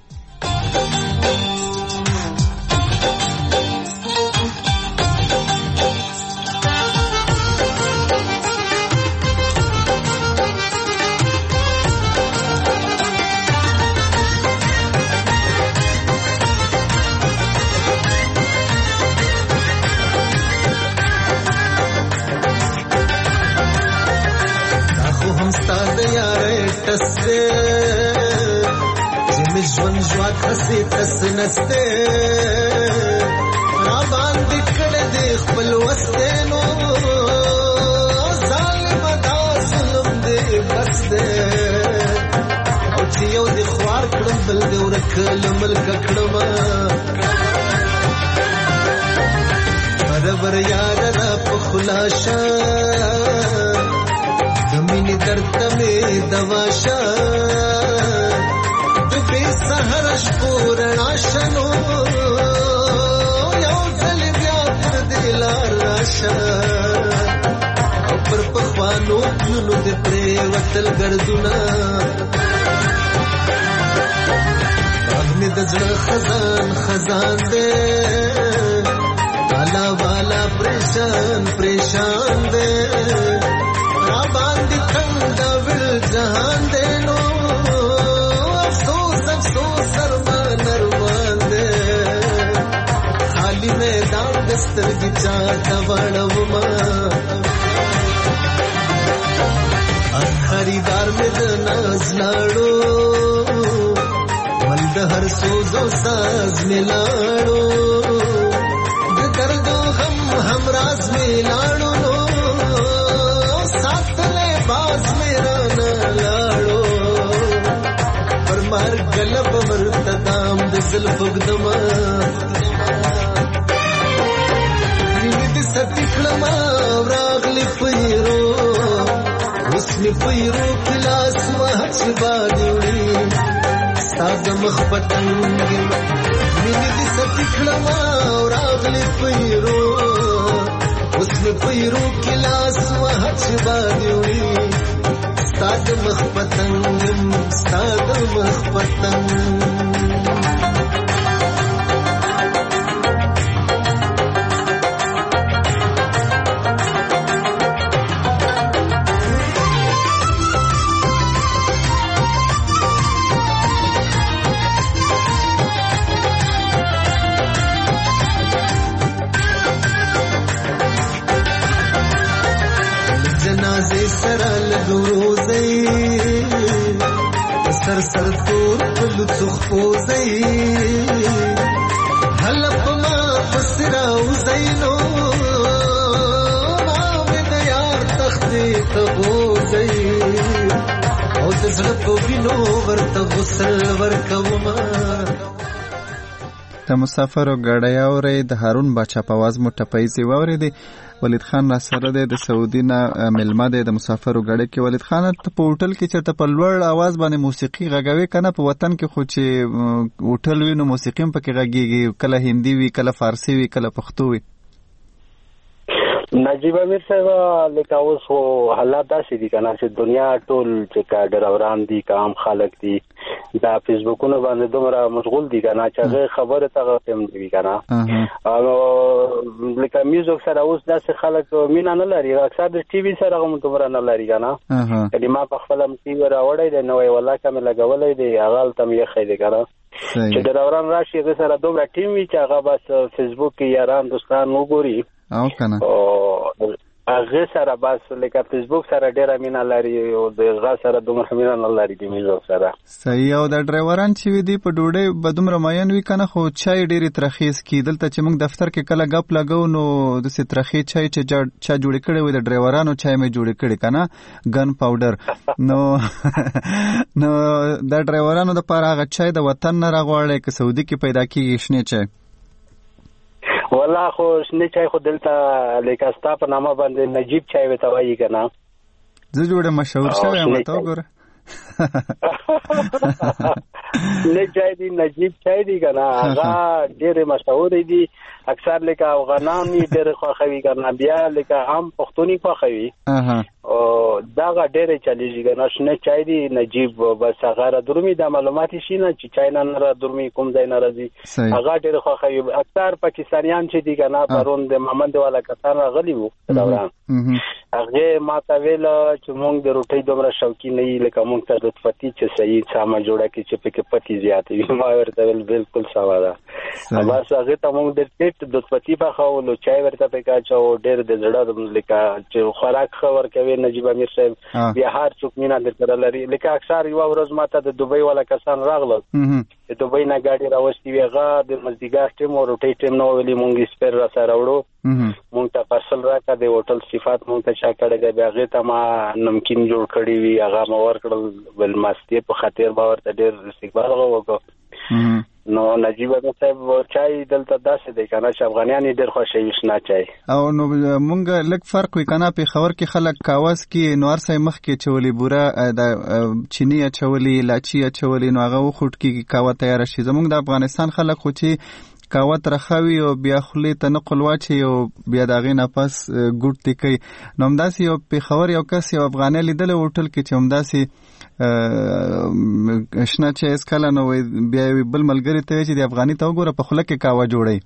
ژوند خسي تس نسته را باندې کړه دې خپل وستنو ظالم دا ظلم دې بس دې او چې یو دې خوار کړم بل دې ورکل ملک کړم برابر یاد را په خلاصه زمینی درد مې دواشه سهر شپور ناشنو یو ځل بیا پر دلار راشه او پر پخوانو پلونو دې پرې وتل ګردونه اغنی د زړه خزان خزان دې والا والا پریشان پریشان دې را باندې څنګه ول جهان دې نو میدان دسترگی چاہتا وڑوما خریدار میں دناز لاڑو ملد ہر سوز و ساز میں لاڑو درد و غم ہمراز میں لاڑو ساتھ لے باز میرا نہ لاڑو پر مار گلب مرتدام دزل فگدما ستکلما راغلی پیرو اسمی پیرو کلاس محچ بادیوڑی ستاد مخبتنگی مینی دی ستکلما راغلی پیرو اسمی پیرو کلاس محچ بادیوڑی ستاد مخبتنگی ستاد مخبتنگی سر سر تور پل تخوزی حلب ما پسراو زینو ناوید یار تختی تبوزی او دزرپ وینو ورت غسل ورکوما. د مسافرو ګړی اورئ د هارون باچا په اواز مو ټپیزې واورېدې. ولید خان را سره دی د سعودي نه میلمه دی د مسافرو ګړی کې. ولید خان ته په هوټل کې چېرته په لوړ اواز باندې موسیقي غږوي که نه؟ په وطن کې خو چې هوټل وي نو موسیقي هم پکې غږېږي، کله هندي وي، کله فارسي وي، کله پښتو وي. نجیب امیر صاحب لکه اوس خو حالات داسې دي که نه چې دنیا ټول چې که ډروران دي که عام خلک دي دا فیسبوکونه باندې دومره مشغول دي که نه چې هغې خبرې ته غوښتم دي که نه لکه میوزیک سره اوس داسې خلک مینه نه لري، اکثر د ټي وي سره هم دومره نه لري که نه. یعنې ما په خپله ټي وي راوړی دی نوی ولاکه مې لګولی دی هغه هلته مې ایښی دی که نه چې ډروران راشي هغې سره دومره ټیم وي چې هغه بس فیسبوک کې یاران دوستان وګوري او کنه هغه سره بس لکه فیسبوک سره ډیره مینه لري او دغه سره دومره مینه نه لري د میوزیک سره. صحیح. او د ډرایوران چې وي دي په ډوډۍ به دومره ماین وي که نه خو چای ډېرې ترخیز کي. دلته چې موږ دفتر کې کله ګپ لګو نو داسې ترخې چای چې چا جوړې کړی وي د ډرایورانو چای مې جوړې کړي که نه ګن پاوډر نو د ډرایورانو دپاره هغه چای د وطن نه راغواړی که سعودي کې پیدا کېږي شنې چای؟ والله خو شنه چای خو دلته لکه ستا په نامه باندې نجیب چای ورته وایي که نه زه جوړه مشهور شوی یم ته وګوره نه چای دی نجیب چای دی که نه هغه ډېرې مشهورې دي اکثر لکه افغانان ډېر خوښوي کنه بیا لکه عام پښتوني خوښوي او دا ډېر چلیږي کنه شنه چای دی نجیب بس هغه درومي د معلومات شي نه چې چای نه را درومي کوم ځای نه راځي هغه ډېر خوښوي اکثر پاکستانیان چې دي کنه پرون د محمد والا کسان غلي وو دوران هغه ما ته ویل چې مونږ د روټي دومره شوقي نه یې لکه مونږ ته د پتی چې صحیح سامان جوړه کې چې پکې پتی زیات وي ما ورته ویل بالکل سوا ده بس هغه ته مونږ د ټیټ د پتی په خاولو چای ورته پکا چا ډېر د زړه لکه چې خوراک خبر کوي نجیب امیر صاحب بیا هر څوک مینا د تر لري لکه اکثر یو ورځ ماته د دوبۍ والا کسان راغله د دوبۍ نه گاډي راوستي ویغه د مزدیګر ټیم او روټي ټیم نو ویلي مونږ سپیر را سره وړو مونږ ته پارسل راکړه د هوټل صفات مونږ ته چا کړه د هغه ته ما نمکین جوړ کړی وی هغه ما ورکړل بل ماستی په خاطر باور ته ډېر استقبال وکړو نو نجیب صاحب چای دلته داسې دی کنه چې افغانان ډېر خوشوي شنه چای او نو مونږ لږ فرق وی کنه په خبر کې خلک کاواز کې نور سای مخ کې چولې بوره د چینی چولې لاچی چولې نو هغه خټ کې کاوه تیار شي زمونږ د افغانستان خلک خو چې کاوه ترخوي او بیا خولې ته نقل واچي او بیا دغه نه پس ګوټ دی کوي نو همداسې یو په خبر یو کس یو افغاني لیدل هوټل کې چې همداسې شنه چې اس کله نو بیا بل ملګری ته چې د افغاني ته وګوره په خوله کې کاوه جوړي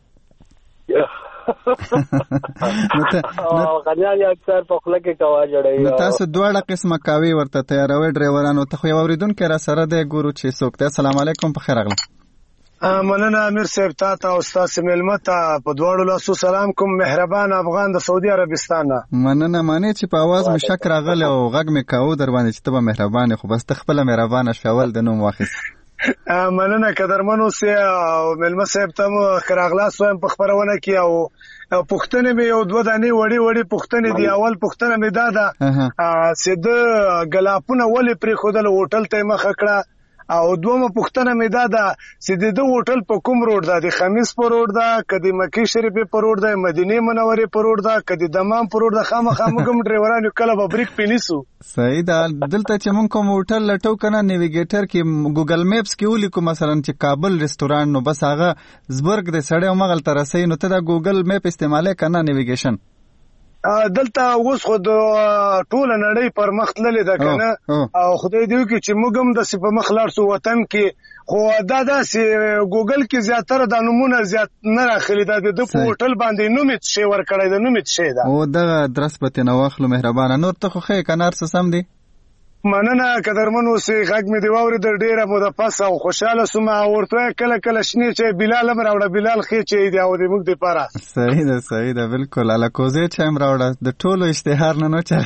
نو غنیان اکثر په خوله کې کاوه جوړي نو تاسو دواړه قسمه کاوي ورته تیاروي ډرایورانو ته خو اوریدونکو را سره د ګورو چې څوک ته السلام علیکم په خیر اغله مننه امیر صاحب تا استاد سمیلمه ته په دواړو لاسو سلام کوم مهربان افغان د سعودي عربستان مننه معنی چې په आवाज مې شک راغله او غږ مې کاوه در باندې چې ته به مهربان خو بس تخپل مهربان شول د نوم واخیست مننه قدرمنو سي او ملمه صاحب ته خراغلاس وایم په خبرونه کې او پښتنه مې یو دوه دانې وړي پښتنه دی اول پښتنه مې دادا سیده غلاپونه ولې پری خودل هوټل ته مخ کړه او دومره پښتنه مې دا چې د هوټل په کوم روډ ده د خمیس په روډ ده کدي مکی شریف په روډ ده مدینه منوره په روډ ده کدي دمام په روډ ده خامخا موږ ډرایورانو کله به بریک پینیسو صحیح ده دلته چې موږ کوم هوټل لټو کنه نیویګیټر کې ګوګل میپس کې ولیکو مثلا چې کابل رستوران نو بس هغه زبرګ د سړی مغل تر رسې نو ته دا ګوګل میپ استعماله کنه نیویګیشن دلته اوس خو د ټول نړۍ پر مخ تللی ده کنه او خدای دې وکړي چې موږ هم د په مخ لاړ سو وطن کې خو دا داسې ګوګل کې زیاتره د نمونه زیات نه راخلي دا د هوټل باندې نومې شی ورکړی د نومې شی دا او دا درس به نه واخلو مهربانه نور ته خو خې کنار څه سم دي مننه قدرمنو سي غږ مې دی واوري د ډیره مو د پاس او خوشاله سوم ورته کله کله شنی چې بلال امر اوړه بلال خې چې دی او د موږ د پاره صحیح ده بالکل الاکوزه چې امر اوړه د ټولو اشتهار نه چل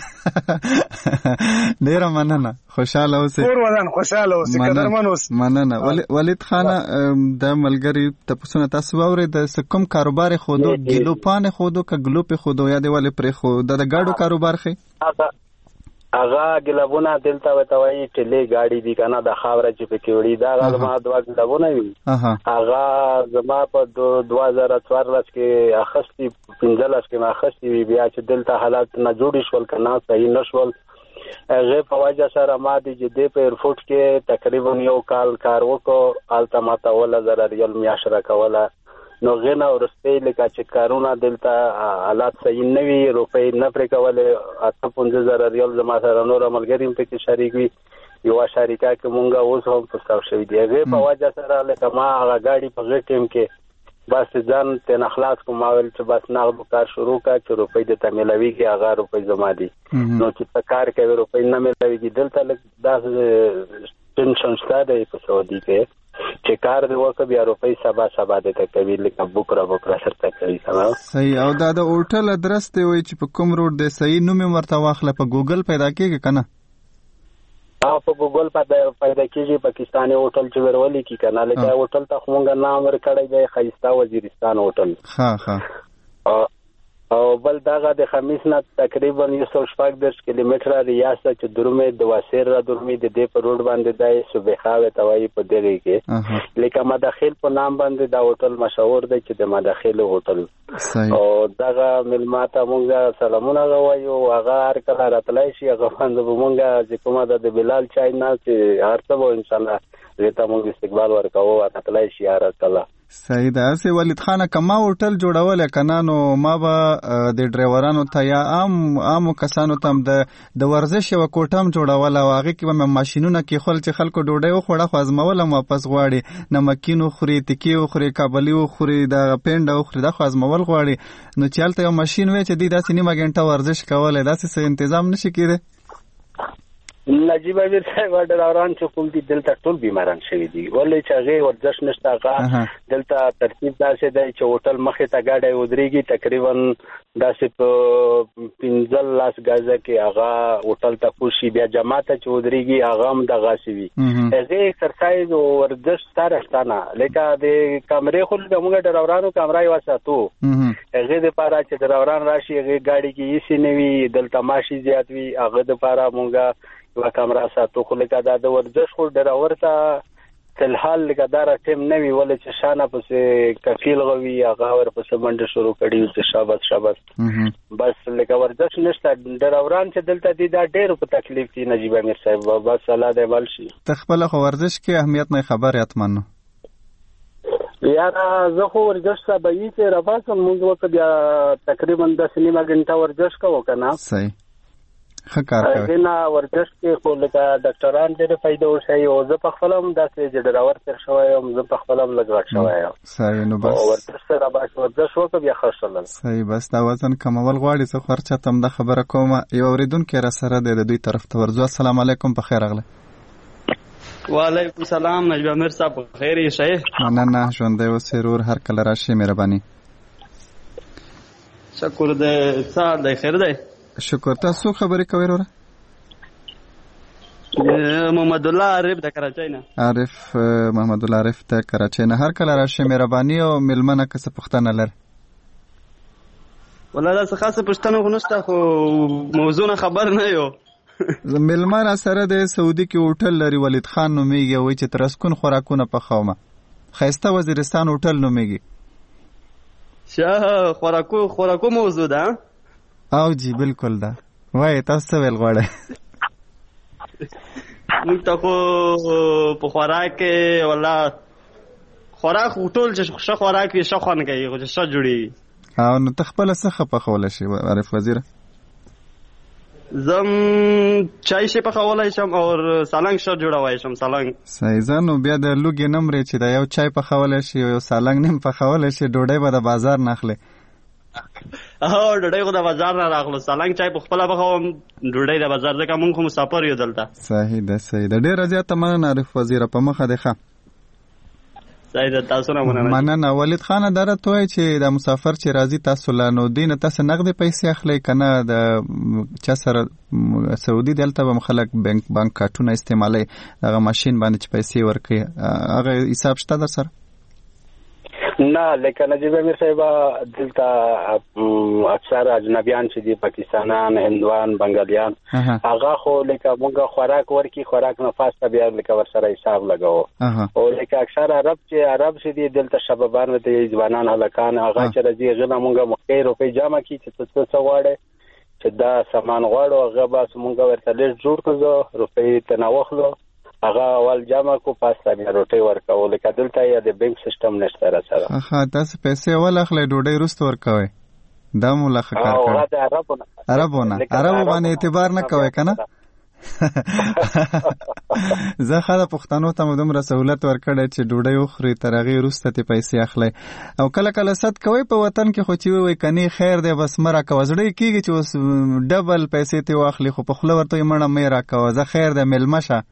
ډیره مننه خوشاله اوسې ور ودان خوشاله اوسې قدرمنو مننه ولید خان د ملګری تاسو تاسو واوري د کوم کاروبار خودو ګلوپان خودو ک ګلوپ خودو یا دی ولې پر خو د ګاډو کاروبار خې هغه ګلابونه دلته وتاوي ټلې گاډي دي کنه د خاورې چې پکې وړي دا ما دوا ګلابونه وي هغه زما په 2014 کې اخستي 15 کې ما اخستي بیا چې دلته حالات نه جوړ شول کنه صحیح نشول هغه په وجه سره ما دي چې د په ایرپورټ کې تقریبا یو کال کار وکړ الته ماته ولا ضرر یل میاشره کوله نو غنه ورسته لکه چې کارونه دلته حالات صحیح نه وي روپۍ نه پرې کوله 15,000 ریال زما سره نور عملګریم ته کې شریک وي یو شریکا کې مونږه اوس هم پستاو شوی دی هغه په وجه سره لکه ما هغه گاډي په غټ ټیم کې بس ځان ته نخلاص کوم اول چې بس نغد کار شروع کا چې روپۍ د تملوي کې هغه روپۍ زما دي نو چې کار کوي روپۍ نه ملوي دلته لکه دا ټینشن ستاره په سعودي کې چې کار دی وکړ بیا روپۍ سبا د تکوي لکه بوکرا سره کوي صحیح او دا د هوټل ادرس دی وای چې په کوم روډ دی صحیح نوم ورته واخله په ګوګل پیدا کیږي کنه په ګوګل پیدا کیږي پاکستاني هوټل چې ورولې کی کنه لکه هوټل ته موږ نام ورکړی دی خیستا وزیرستان هوټل ها او بل دغه د خمیس نه تقریبا 140 کیلومتره ریاست چې درومه د واسیر را درومي د دې په روډ باندې د صبحاوه توای په دغه کې لکه مداخل په نام باندې دا هوټل مشهور دی چې د مداخل هوټل او دغه ملماته مونږ سلامونه غوايو هغه هر کله راتلای شي هغه باندې مونږه چې کومه د بلال چای نه چې هر څه ان شاء الله زه ته مونږ استقبال ورکاو راتلای شي هر کله صحیح ده. سه ولید خان کما هوټل جوړول کنه نو ما به د ډرایورانو ته یا عام کسانو ته د ورزش یو کوټم جوړول او هغه کې به ماشينونه کې خپل چې خلکو ډوډۍ وخوړه خو ازمول هم واپس غواړي نمکینو خوري تکی خوري کابلی خوري د پنډ خوري د خو ازمول غواړي نو چالت یو ماشين وای چې د داسې نیمه غنټه ورزش کوله داسې تنظیم نشي کېده. نجیب امیر صاحب ډرایوران چې کوم دي دلته ټول بیماران شوي دي ولې چې هغه ورزش نشته هغه دلته ترتیب داسې دی چې هوټل مخې ته گاډي ودرېږي تقریبا داسې په 15 غزه کې هغه هوټل ته کوشي بیا جماعت چې ودرېږي هغه هم د غاسوي هغه ایکسرسایز او ورزش سره ستانه لکه د کمرې خو موږ ډرایورانو کمرای وساتو هغه د پاره چې ډرایوران راشي هغه گاډي کې یې سینوي دلته ماشي زیات وي هغه د پاره موږ یو کمره ساتو خو لکه دا د ورزش خو ډراور ته تلحال لکه دا ټیم نه وی ولې چې شانه پسې کفیل غوي هغه ور پسې منډه شروع کړي چې شاباس بس لکه ورزش نشته ډراوران چې دلته دي دا ډېر په تکلیف دي نجیب امیر صاحب بس الله دې مل شي تخپل خو ورزش کې اهمیت نه خبر یاتمنو یاره زه خو ورزش سبایي چې رفاسم موږ وکړ بیا تقریبا 10 نیمه غنټه ورزش کوو کنه صحیح خکار کوي نه ورزش کې خو لکه ډاکټران ډېر فائدہ ورشي او زه په خپلم داسې ډراور تر شوی یم زه په خپلم لګړ شوی یم صحیح نو بس ورزش سره باید ورزش وکړ بیا خوشاله صحیح بس دا وزن کمول غواړي څه خرچه تم د خبره کومه یو اوریدونکو را سره د دوی طرف ته ورځو السلام علیکم په خیر اغله وعلیکم السلام نجیب امیر صاحب خیر یې شه نه ژوندې و سرور هر کله راشي مهرباني شکر دې سال دې خیر دې شکر تاسو خبرې کوي وروره محمد الله عارف د کراچۍ نه عارف محمد الله عارف د کراچۍ نه هر کله راشي مهرباني او ملمنه کس پښتنه لر ولا څه خاصه پښتنه خو نشته خو موضوع خبر نه یو ملمنه سره د سعودي کې هوټل لري ولید خان نوميږي وای چې ترسکون خوراکونه پخاومه خيسته وزیرستان هوټل نوميږي شاه خوراکو موضوع ده او جی بالکل دا وای تاسو ویل غواړئ موږ ته خو په خوراک ولا خوراک ټول چې ښه خوراک وي ښه خوند کوي خو چې ښه جوړي او نو تخپل څه پخول شي عارف وزیر زم چای شي پخولای شم او سالنګ ښه جوړوای شم سالنګ صحیح زنو بیا د لوګي نمرې چې دا یو چای پخولای شي یو سالنګ نیم پخولای شي ډوډۍ به د بازار نه اخلي ډوډۍ خو د بازار نه راغلو سالنګ چای په خپل بخوم ډوډۍ د بازار ځکه مونږ خو مسافر یو دلته صحیح ده ډېر زیاته مننه عارف وزیر په مخه ده ښه صحیح ده تاسو نه مننه ولید خان درته وای چې د مسافر چې راځي تاسو لانو دین تاسو نقد پیسې اخلي کنه د چا سره سعودي دلته به مخالک بانک کارتونه استعمالي هغه ماشين باندې چې پیسې ورکړي هغه حساب شته در سره نه لکه نجیب امیر صاحب دلته اکثر اجنبیان چې دي پاکستانان هندوان بنگالیان هغه خو لکه موږ خوراک ورکی خوراک نه فاسته بیا لکه ورسره حساب لګاو او لکه اکثر عرب چې دي دلته شبابان دي ځوانان هلکان هغه چې راځي غنا موږ مخکې روپې جمع کی چې څه غواړي چې دا سامان غواړو هغه بس موږ ورته لیست جوړ کړو روپې تناوخلو هغه اول جمع کو پاسته بیا روټي ورکو لکه دلته یا د بانک سیستم نشته را سره تاسو پیسې ول اخلي ډوډۍ رست ورکوي دا مولخه کار کوي عربونه باندې اعتبار نه کوي کنه زه خاله پښتنو ته مدوم رسولت ورکړی چې ډوډۍ وخوري ترغه رست ته پیسې اخلي او کله کله صد کوي په وطن کې خو چې وای کني خیر دی بس مرا کوزړی کیږي چې اوس ډبل پیسې ته واخلي خو په خپل ورته مړه مې را کوزه خیر دی ملمشه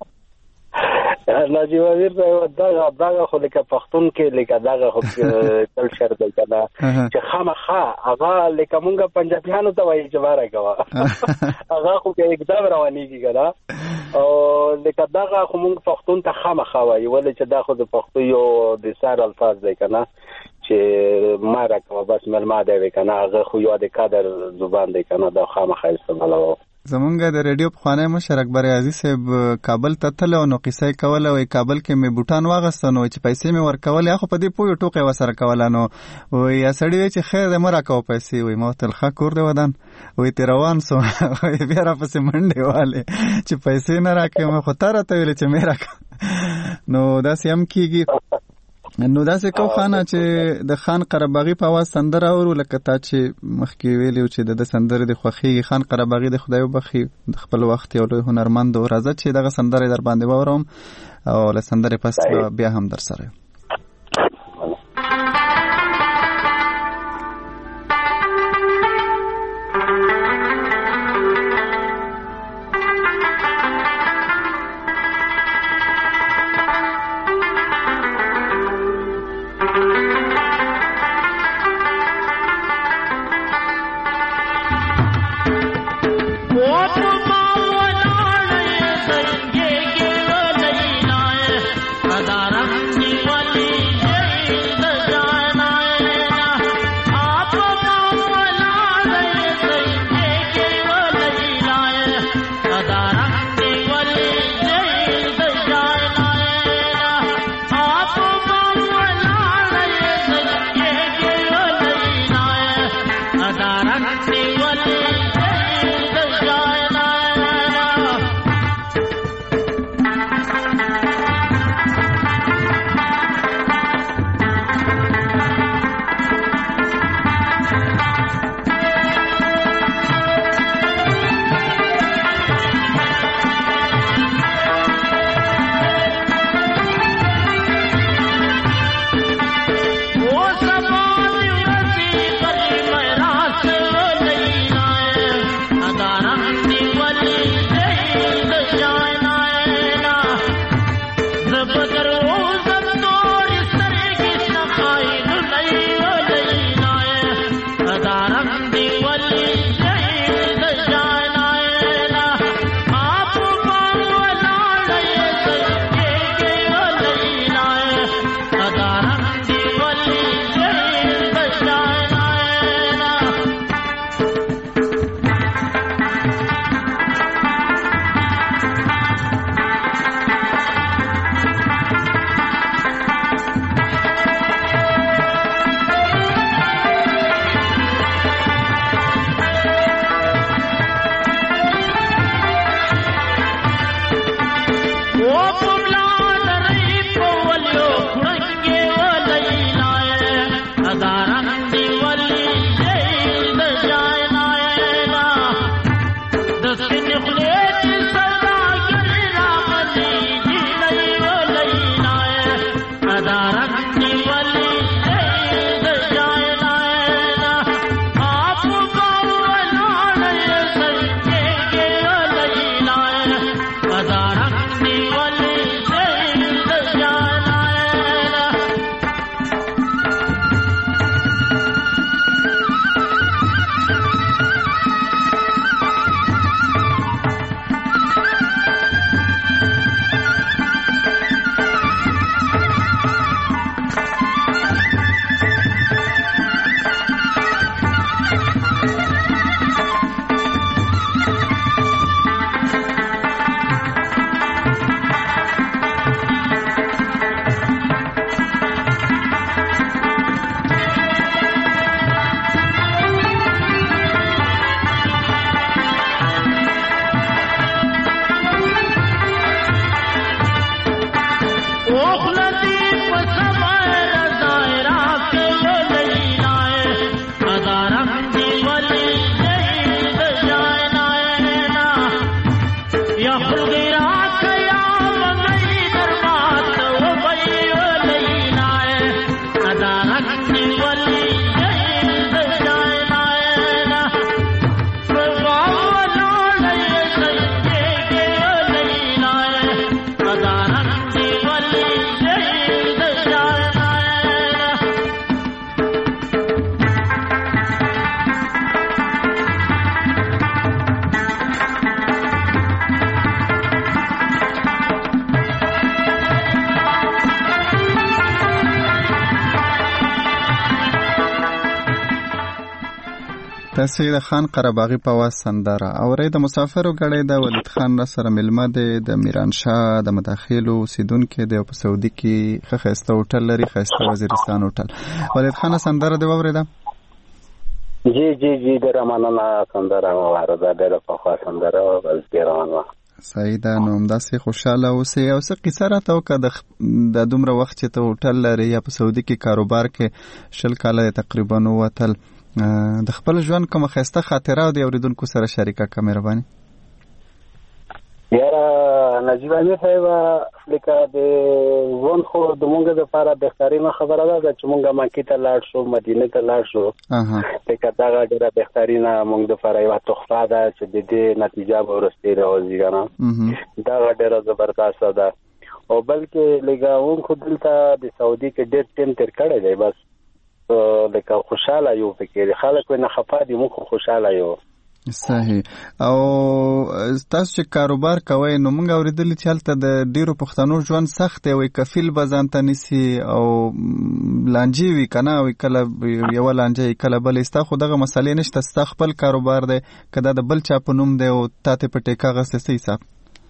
نجیب امیر صاحب دغه خو لکه پښتون کې لکه دغه خو کلچر دی کنه چې خامخا هغه لکه مونږ پنجابیانو ته وایي چې بارا کوا هغه خو کې اقدام روانيږي کنه او لکه دغه خو مونږ پښتون ته خامخا وایي ولې چې دا خو د پښتو یو د سار الفاظ دی کنه چې مارا کوا بس ملما دی کنه هغه خو یو د قدر زبان دی کنه دا خامخا استعمالو زمونږ د ریډیو په خانه مشر اکبر عزیز صاحب کابل ته تل او نو قصې کوله وای کابل کې مې بوټان واغستنو چې پیسې مې ورکول یا خو په دې پوی ټوکې وسره کولانو وای یا سړی چې خیر دې مرا کو پیسې وای مو تل ښه کور دی ودان وای ته روان سو وای بیا را پسې منډه والے چې پیسې نه راکې مې خو تر ته ویل چې مې راک نو دا سم کیږي نو داسې کو خانه چې د خان قرهباغي په आवाज سندره اورو لکه تا چې مخکې ویلو چې د سندره د خوخي خان قرهباغي د خدای وبخي د خپل وخت یو لوی هنرمند او راځه چې دغه سندره در باندې وورم او له سندره پس بیا هم در سره تاسې د خان قرهباغي په आवाज سندره اورئ. د مسافرو ګړی د ولید خان سره ملمه دی، د میرانشاه د مداخلو اوسیدونکی دی او په سعودي کې ښه ښایسته هوټل لري، ښایسته وزیرستان هوټل. ولید خان سندره دې واورېده؟ جی ډېره مننه. سندره مو واورېده، ډېره پخوا سندره وه، بس ډېره مننه. صحیح ده. نو همداسې خوشاله اوسئ. او څه قصه راته وکړه د دومره وخت چې ته هوټل لرې یا په سعودي کې کاروبار کې 20 کاله تقریبا ووتل، د خپل ژوند کومه ښایسته خاطره او د اورېدونکو سره شریکه کړه مهرباني. یاره نجیب امیر صاحب لکه د ژوند خو د مونږ دپاره بهترینه خبره ده چې مونږ مکې ته لاړ شو، مدینې ته لاړ شو. لکه دغه ډېره بهترینه مونږ دپاره یوه تحفه ده چې د دې نتیجه به وروستۍ راوځي که نه، دغه ډېره زبردسته ده. او بلکې لکه مونږ خو دلته د سعودي کې ډېر ټیم تېر کړی دی، بس لکه خوشحاله یو پکې خلک نه خفه دي، مونږ خو خوشحاله یو. صحیح. او تاسو چې کاروبار کوئ نو موږ اورېدلي چې هلته د ډېرو پښتنو ژوند سخت دی، وایي کفیل به ځان ته نیسي او لانجې وي که نه، وایي کله یوه لانجه وي کله بله. ستا خو دغه مسئلې نشته، ستا خپل کاروبار دی که دا د بل چا په نوم دی او تا ته په ټیکه اخیستی څه حساب؟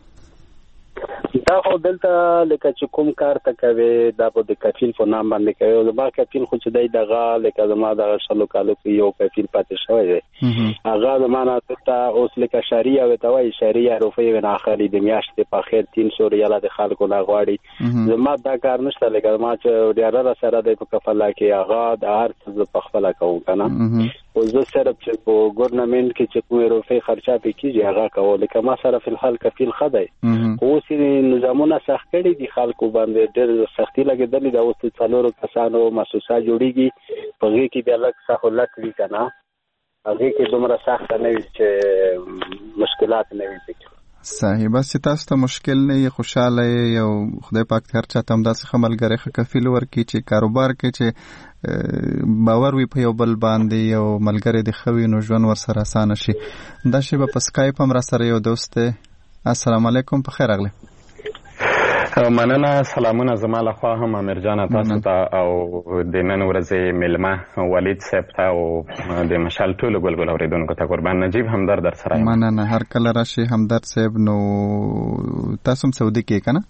دا خو دلته لکه چې کوم کار ته کوي دا به د کفیل په نام باندې کوي. او زما کفیل خو چې دی دغه لکه زما دغه 20 کالو کې یو کفیل پاتې شوی دی، هغه زما نه دلته اوس لکه شریعه ورته وایي، شریعه روپۍ نه اخلي د میاشتې په خیر 300 ریاله د خلکو نه غواړي. زما دا کار نشته، لکه زما چې ډیره را سره دی په کفله کې هغه د هر څه زه پخپله کوم که نه. او زه صرف چې په ګورنمنټ کې چې کومې روپۍ خرچه پې کېږي هغه کوو. لکه ما سره فی الحال کفیل ښه دی، خو اوس نظامونه سخت کړي دي، خلکو باندې ډېر سختي لګېدلې ده. اوس د 4 کسانو مؤسسه جوړېږي، په هغې کې بیا لږ سهولت وي که نه، هغې کې دومره سخته نه وي چې مشکلات نه وي پکې. صحیح. بس چې تاسو ته مشکل نه یې، خوشحاله یې، او خدای پاک هر چا ته همداسې ښه ملګری ښه کفیل ورکړي چې کاروبار کې چې باور وي په یو بل باندې او ملګری دې ښه وي نو ژوند ورسره اسانه شي. دا شیبه په سکایپ هم را سره یو دوست دی. السلام علیکم، په خیر راغلی. مننه. سلامونه زما لخوا هم امیر جانه تاسو ته او د نن ورځې میلمه ولید صاحب ته او د مشال ټولو ګلګل اورېدونکو ته قربان. نجیب همدرد در سره. مننه. هر کله راشي همدرد صاحب. نو تاسو هم سعودي کې که نه؟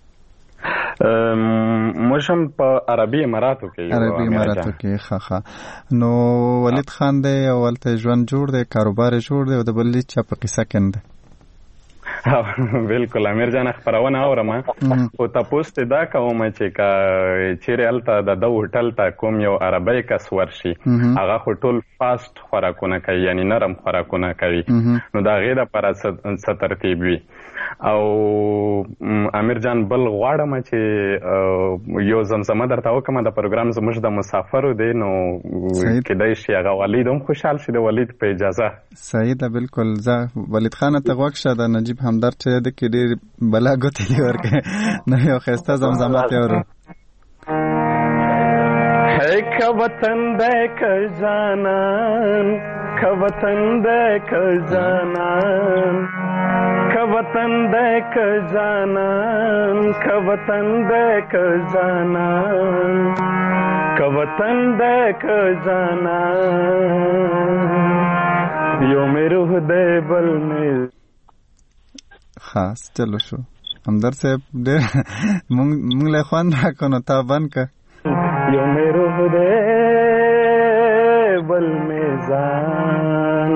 موږ هم په عربي اماراتو کې. عربي اماراتو کې. ښه. نو ولید خان دی او هلته ژوند جوړ دی، کاروبار یې جوړ دی، او د بل چا په قصه کې نه دی. بالکل امیر جان خبرونه اورم، خو تاسو دا کوم چې چیرې هلته د هوټل ته کوم یو عربی کس ورشي هغه خو ټول فاست خوراکونه کوي، یعنی نرم خوراکونه کوي، نو دا غیر لپاره څه ترتیب وي. او امیر جان بل غواړم چې یو زمزمه درته وکم، د پروګرام زموږ د مسافرو دی نو کېدای شي هغه ولید هم خوشحال شي د ولید په اجازه. صحیح ده. بالکل. زه ولید خان ته غوږ شه، د نجیب همدرد چې د کې ډېر بلا ګوتې دي ورکړې نو یو ښایسته زمزمه ته ورو. که وطن دے که جانان، که وطن دے که جانان، که وطن دے که جانان، که وطن دے که جانان، که وطن دے که جانان، یو می روح دے بل می. خاص چلو شو همدرد صاحب ډېر مونږ له خوند راکړو نو تا بند که. یو می روح دے بل میزان،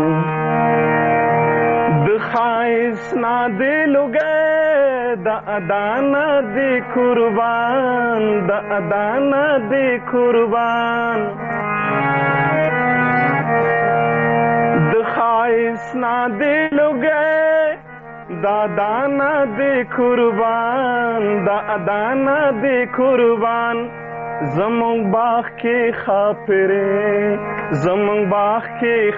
د خایس نا دی لوګې د ادانا دی قربان، د ادانا دی قربان، د خایس نا دی لوګې د ادانا دی قربان، د ادانا دی قربان. زمون باغ کې خاپره، زمون باغ کې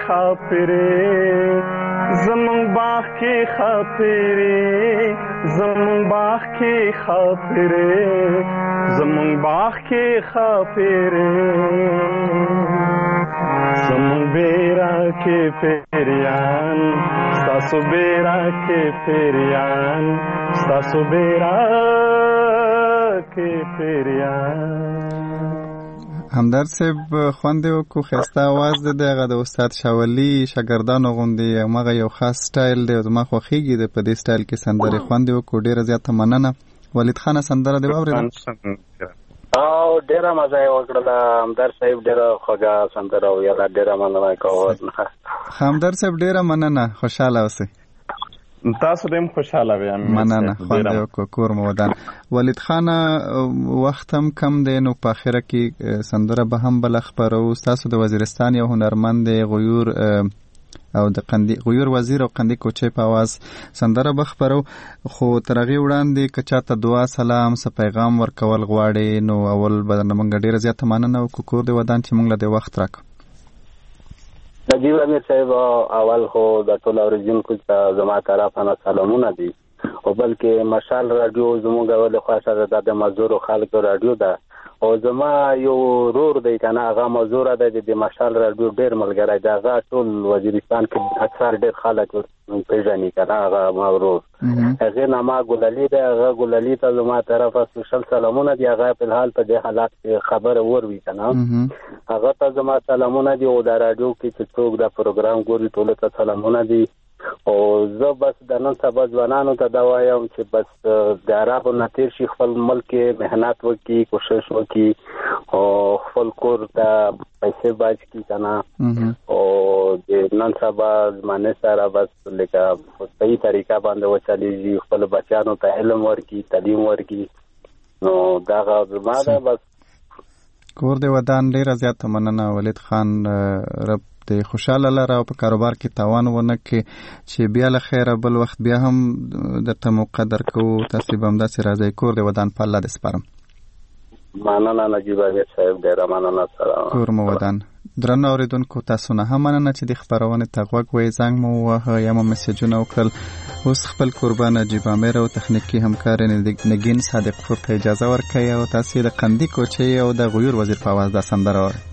خاپره، زمون باغ کې خاپره، زمون باغ کې خاپره، زمون باغ کې خاپره، زمون بیرا کې پیریان، ستاسو بیرا کې پیریان، ستاسو بیرا کې پیریان. همدرد صاحب خوندې وکړو، ښایسته اواز دی، هغه د استاد شاولي شاګردانو غوندې هماغه یو خاص سټایل دی او زما خوښېږي دی په دې سټایل کې سندرې خوندې وکړو. ډېره زیاته مننه. ولید خانه سندره دې واورېده؟ او ډېره مزه یې وکړله. همدرد صاحب ډېره خوږه سندره ویله، ډېره مننه کوو. همدرد صاحب ډېره مننه، خوشحاله اوسئ. تاسو دې خوشاله وي. مننه خوند یو کور مو ودان. ولید خان وخت هم کم دی نو په اخره کې سندره به هم بل خبرو. تاسو د وزیرستان یو هنرمند غیور او د غیور وزیر او قندی کوچې په आवाज سندره بخبرو. خو ترغه وړاندې کچا ته دعا سلام س پیغام ورکول غواړي نو اول بدن موږ ډیره زیاته مننه او کور دی ودان چې موږ له دې وخت راک. نجیب امیر صاحب اول خو د ټول اوریجنکو ته زما طرفه سلامونه دي او بلکې مشال رادیو زموږ ول خاصه د مزور خلکو رادیو ده او زما یو رور دی کنه هغه مزور ده د مشال رادیو ډیر ملګری دی. هغه ټول وزیرستان کې اکثر ډیر خلک پیژني کنه هغه مورور هغه نامه ګلالي ده. هغه ګلالي ته زما طرفه سپیشل سلامونه دي. هغه په حال په دې حالات کې خبر وروي کنه هغه ته زما سلامونه دي او د رادیو کې چې څوک دا پروګرام ګوري ټول ته سلامونه دي. او زه بس د نن سبا ځوانانو ته دا وایم چې بس د عربو نه تیر شي خپل ملک مهنت وکړي کوشش وکړي او خپل کور ته پیسې باج کړي کنه او د نن سبا زمانه سره بس لکه په صحیح طریقه باندې وچلېږي خپل بچیانو ته علم ورکړي تعلیم ورکړي نو دا زما ده. بس کور دی ودان ډیره زیاته مننه ولید خان. رب د خوشاله لاره او په کاروبار کې تاوان ونه کې چې بیا له خیره بل وخت بیا هم درته مقدر کوو. تاسو به همداسې راځئ. کور دی ودان په الله دې سپارم. مننه نجیب امیر صاحب ډیره مننه. سلام. کور مو ودان. درنو اوریدونکو تاسو نه هم مننه چې د خبرونه ته غوږ وئ. زنګ مو ووهه یا مو میسجونه وکړل. اوس خپل قربان نجیب امیر او تخنیکي همکار نگین صادق پور ته اجازه ورکړئ او تاسو د قندی کوچې او د غیور وزیر په आवाज دا سندره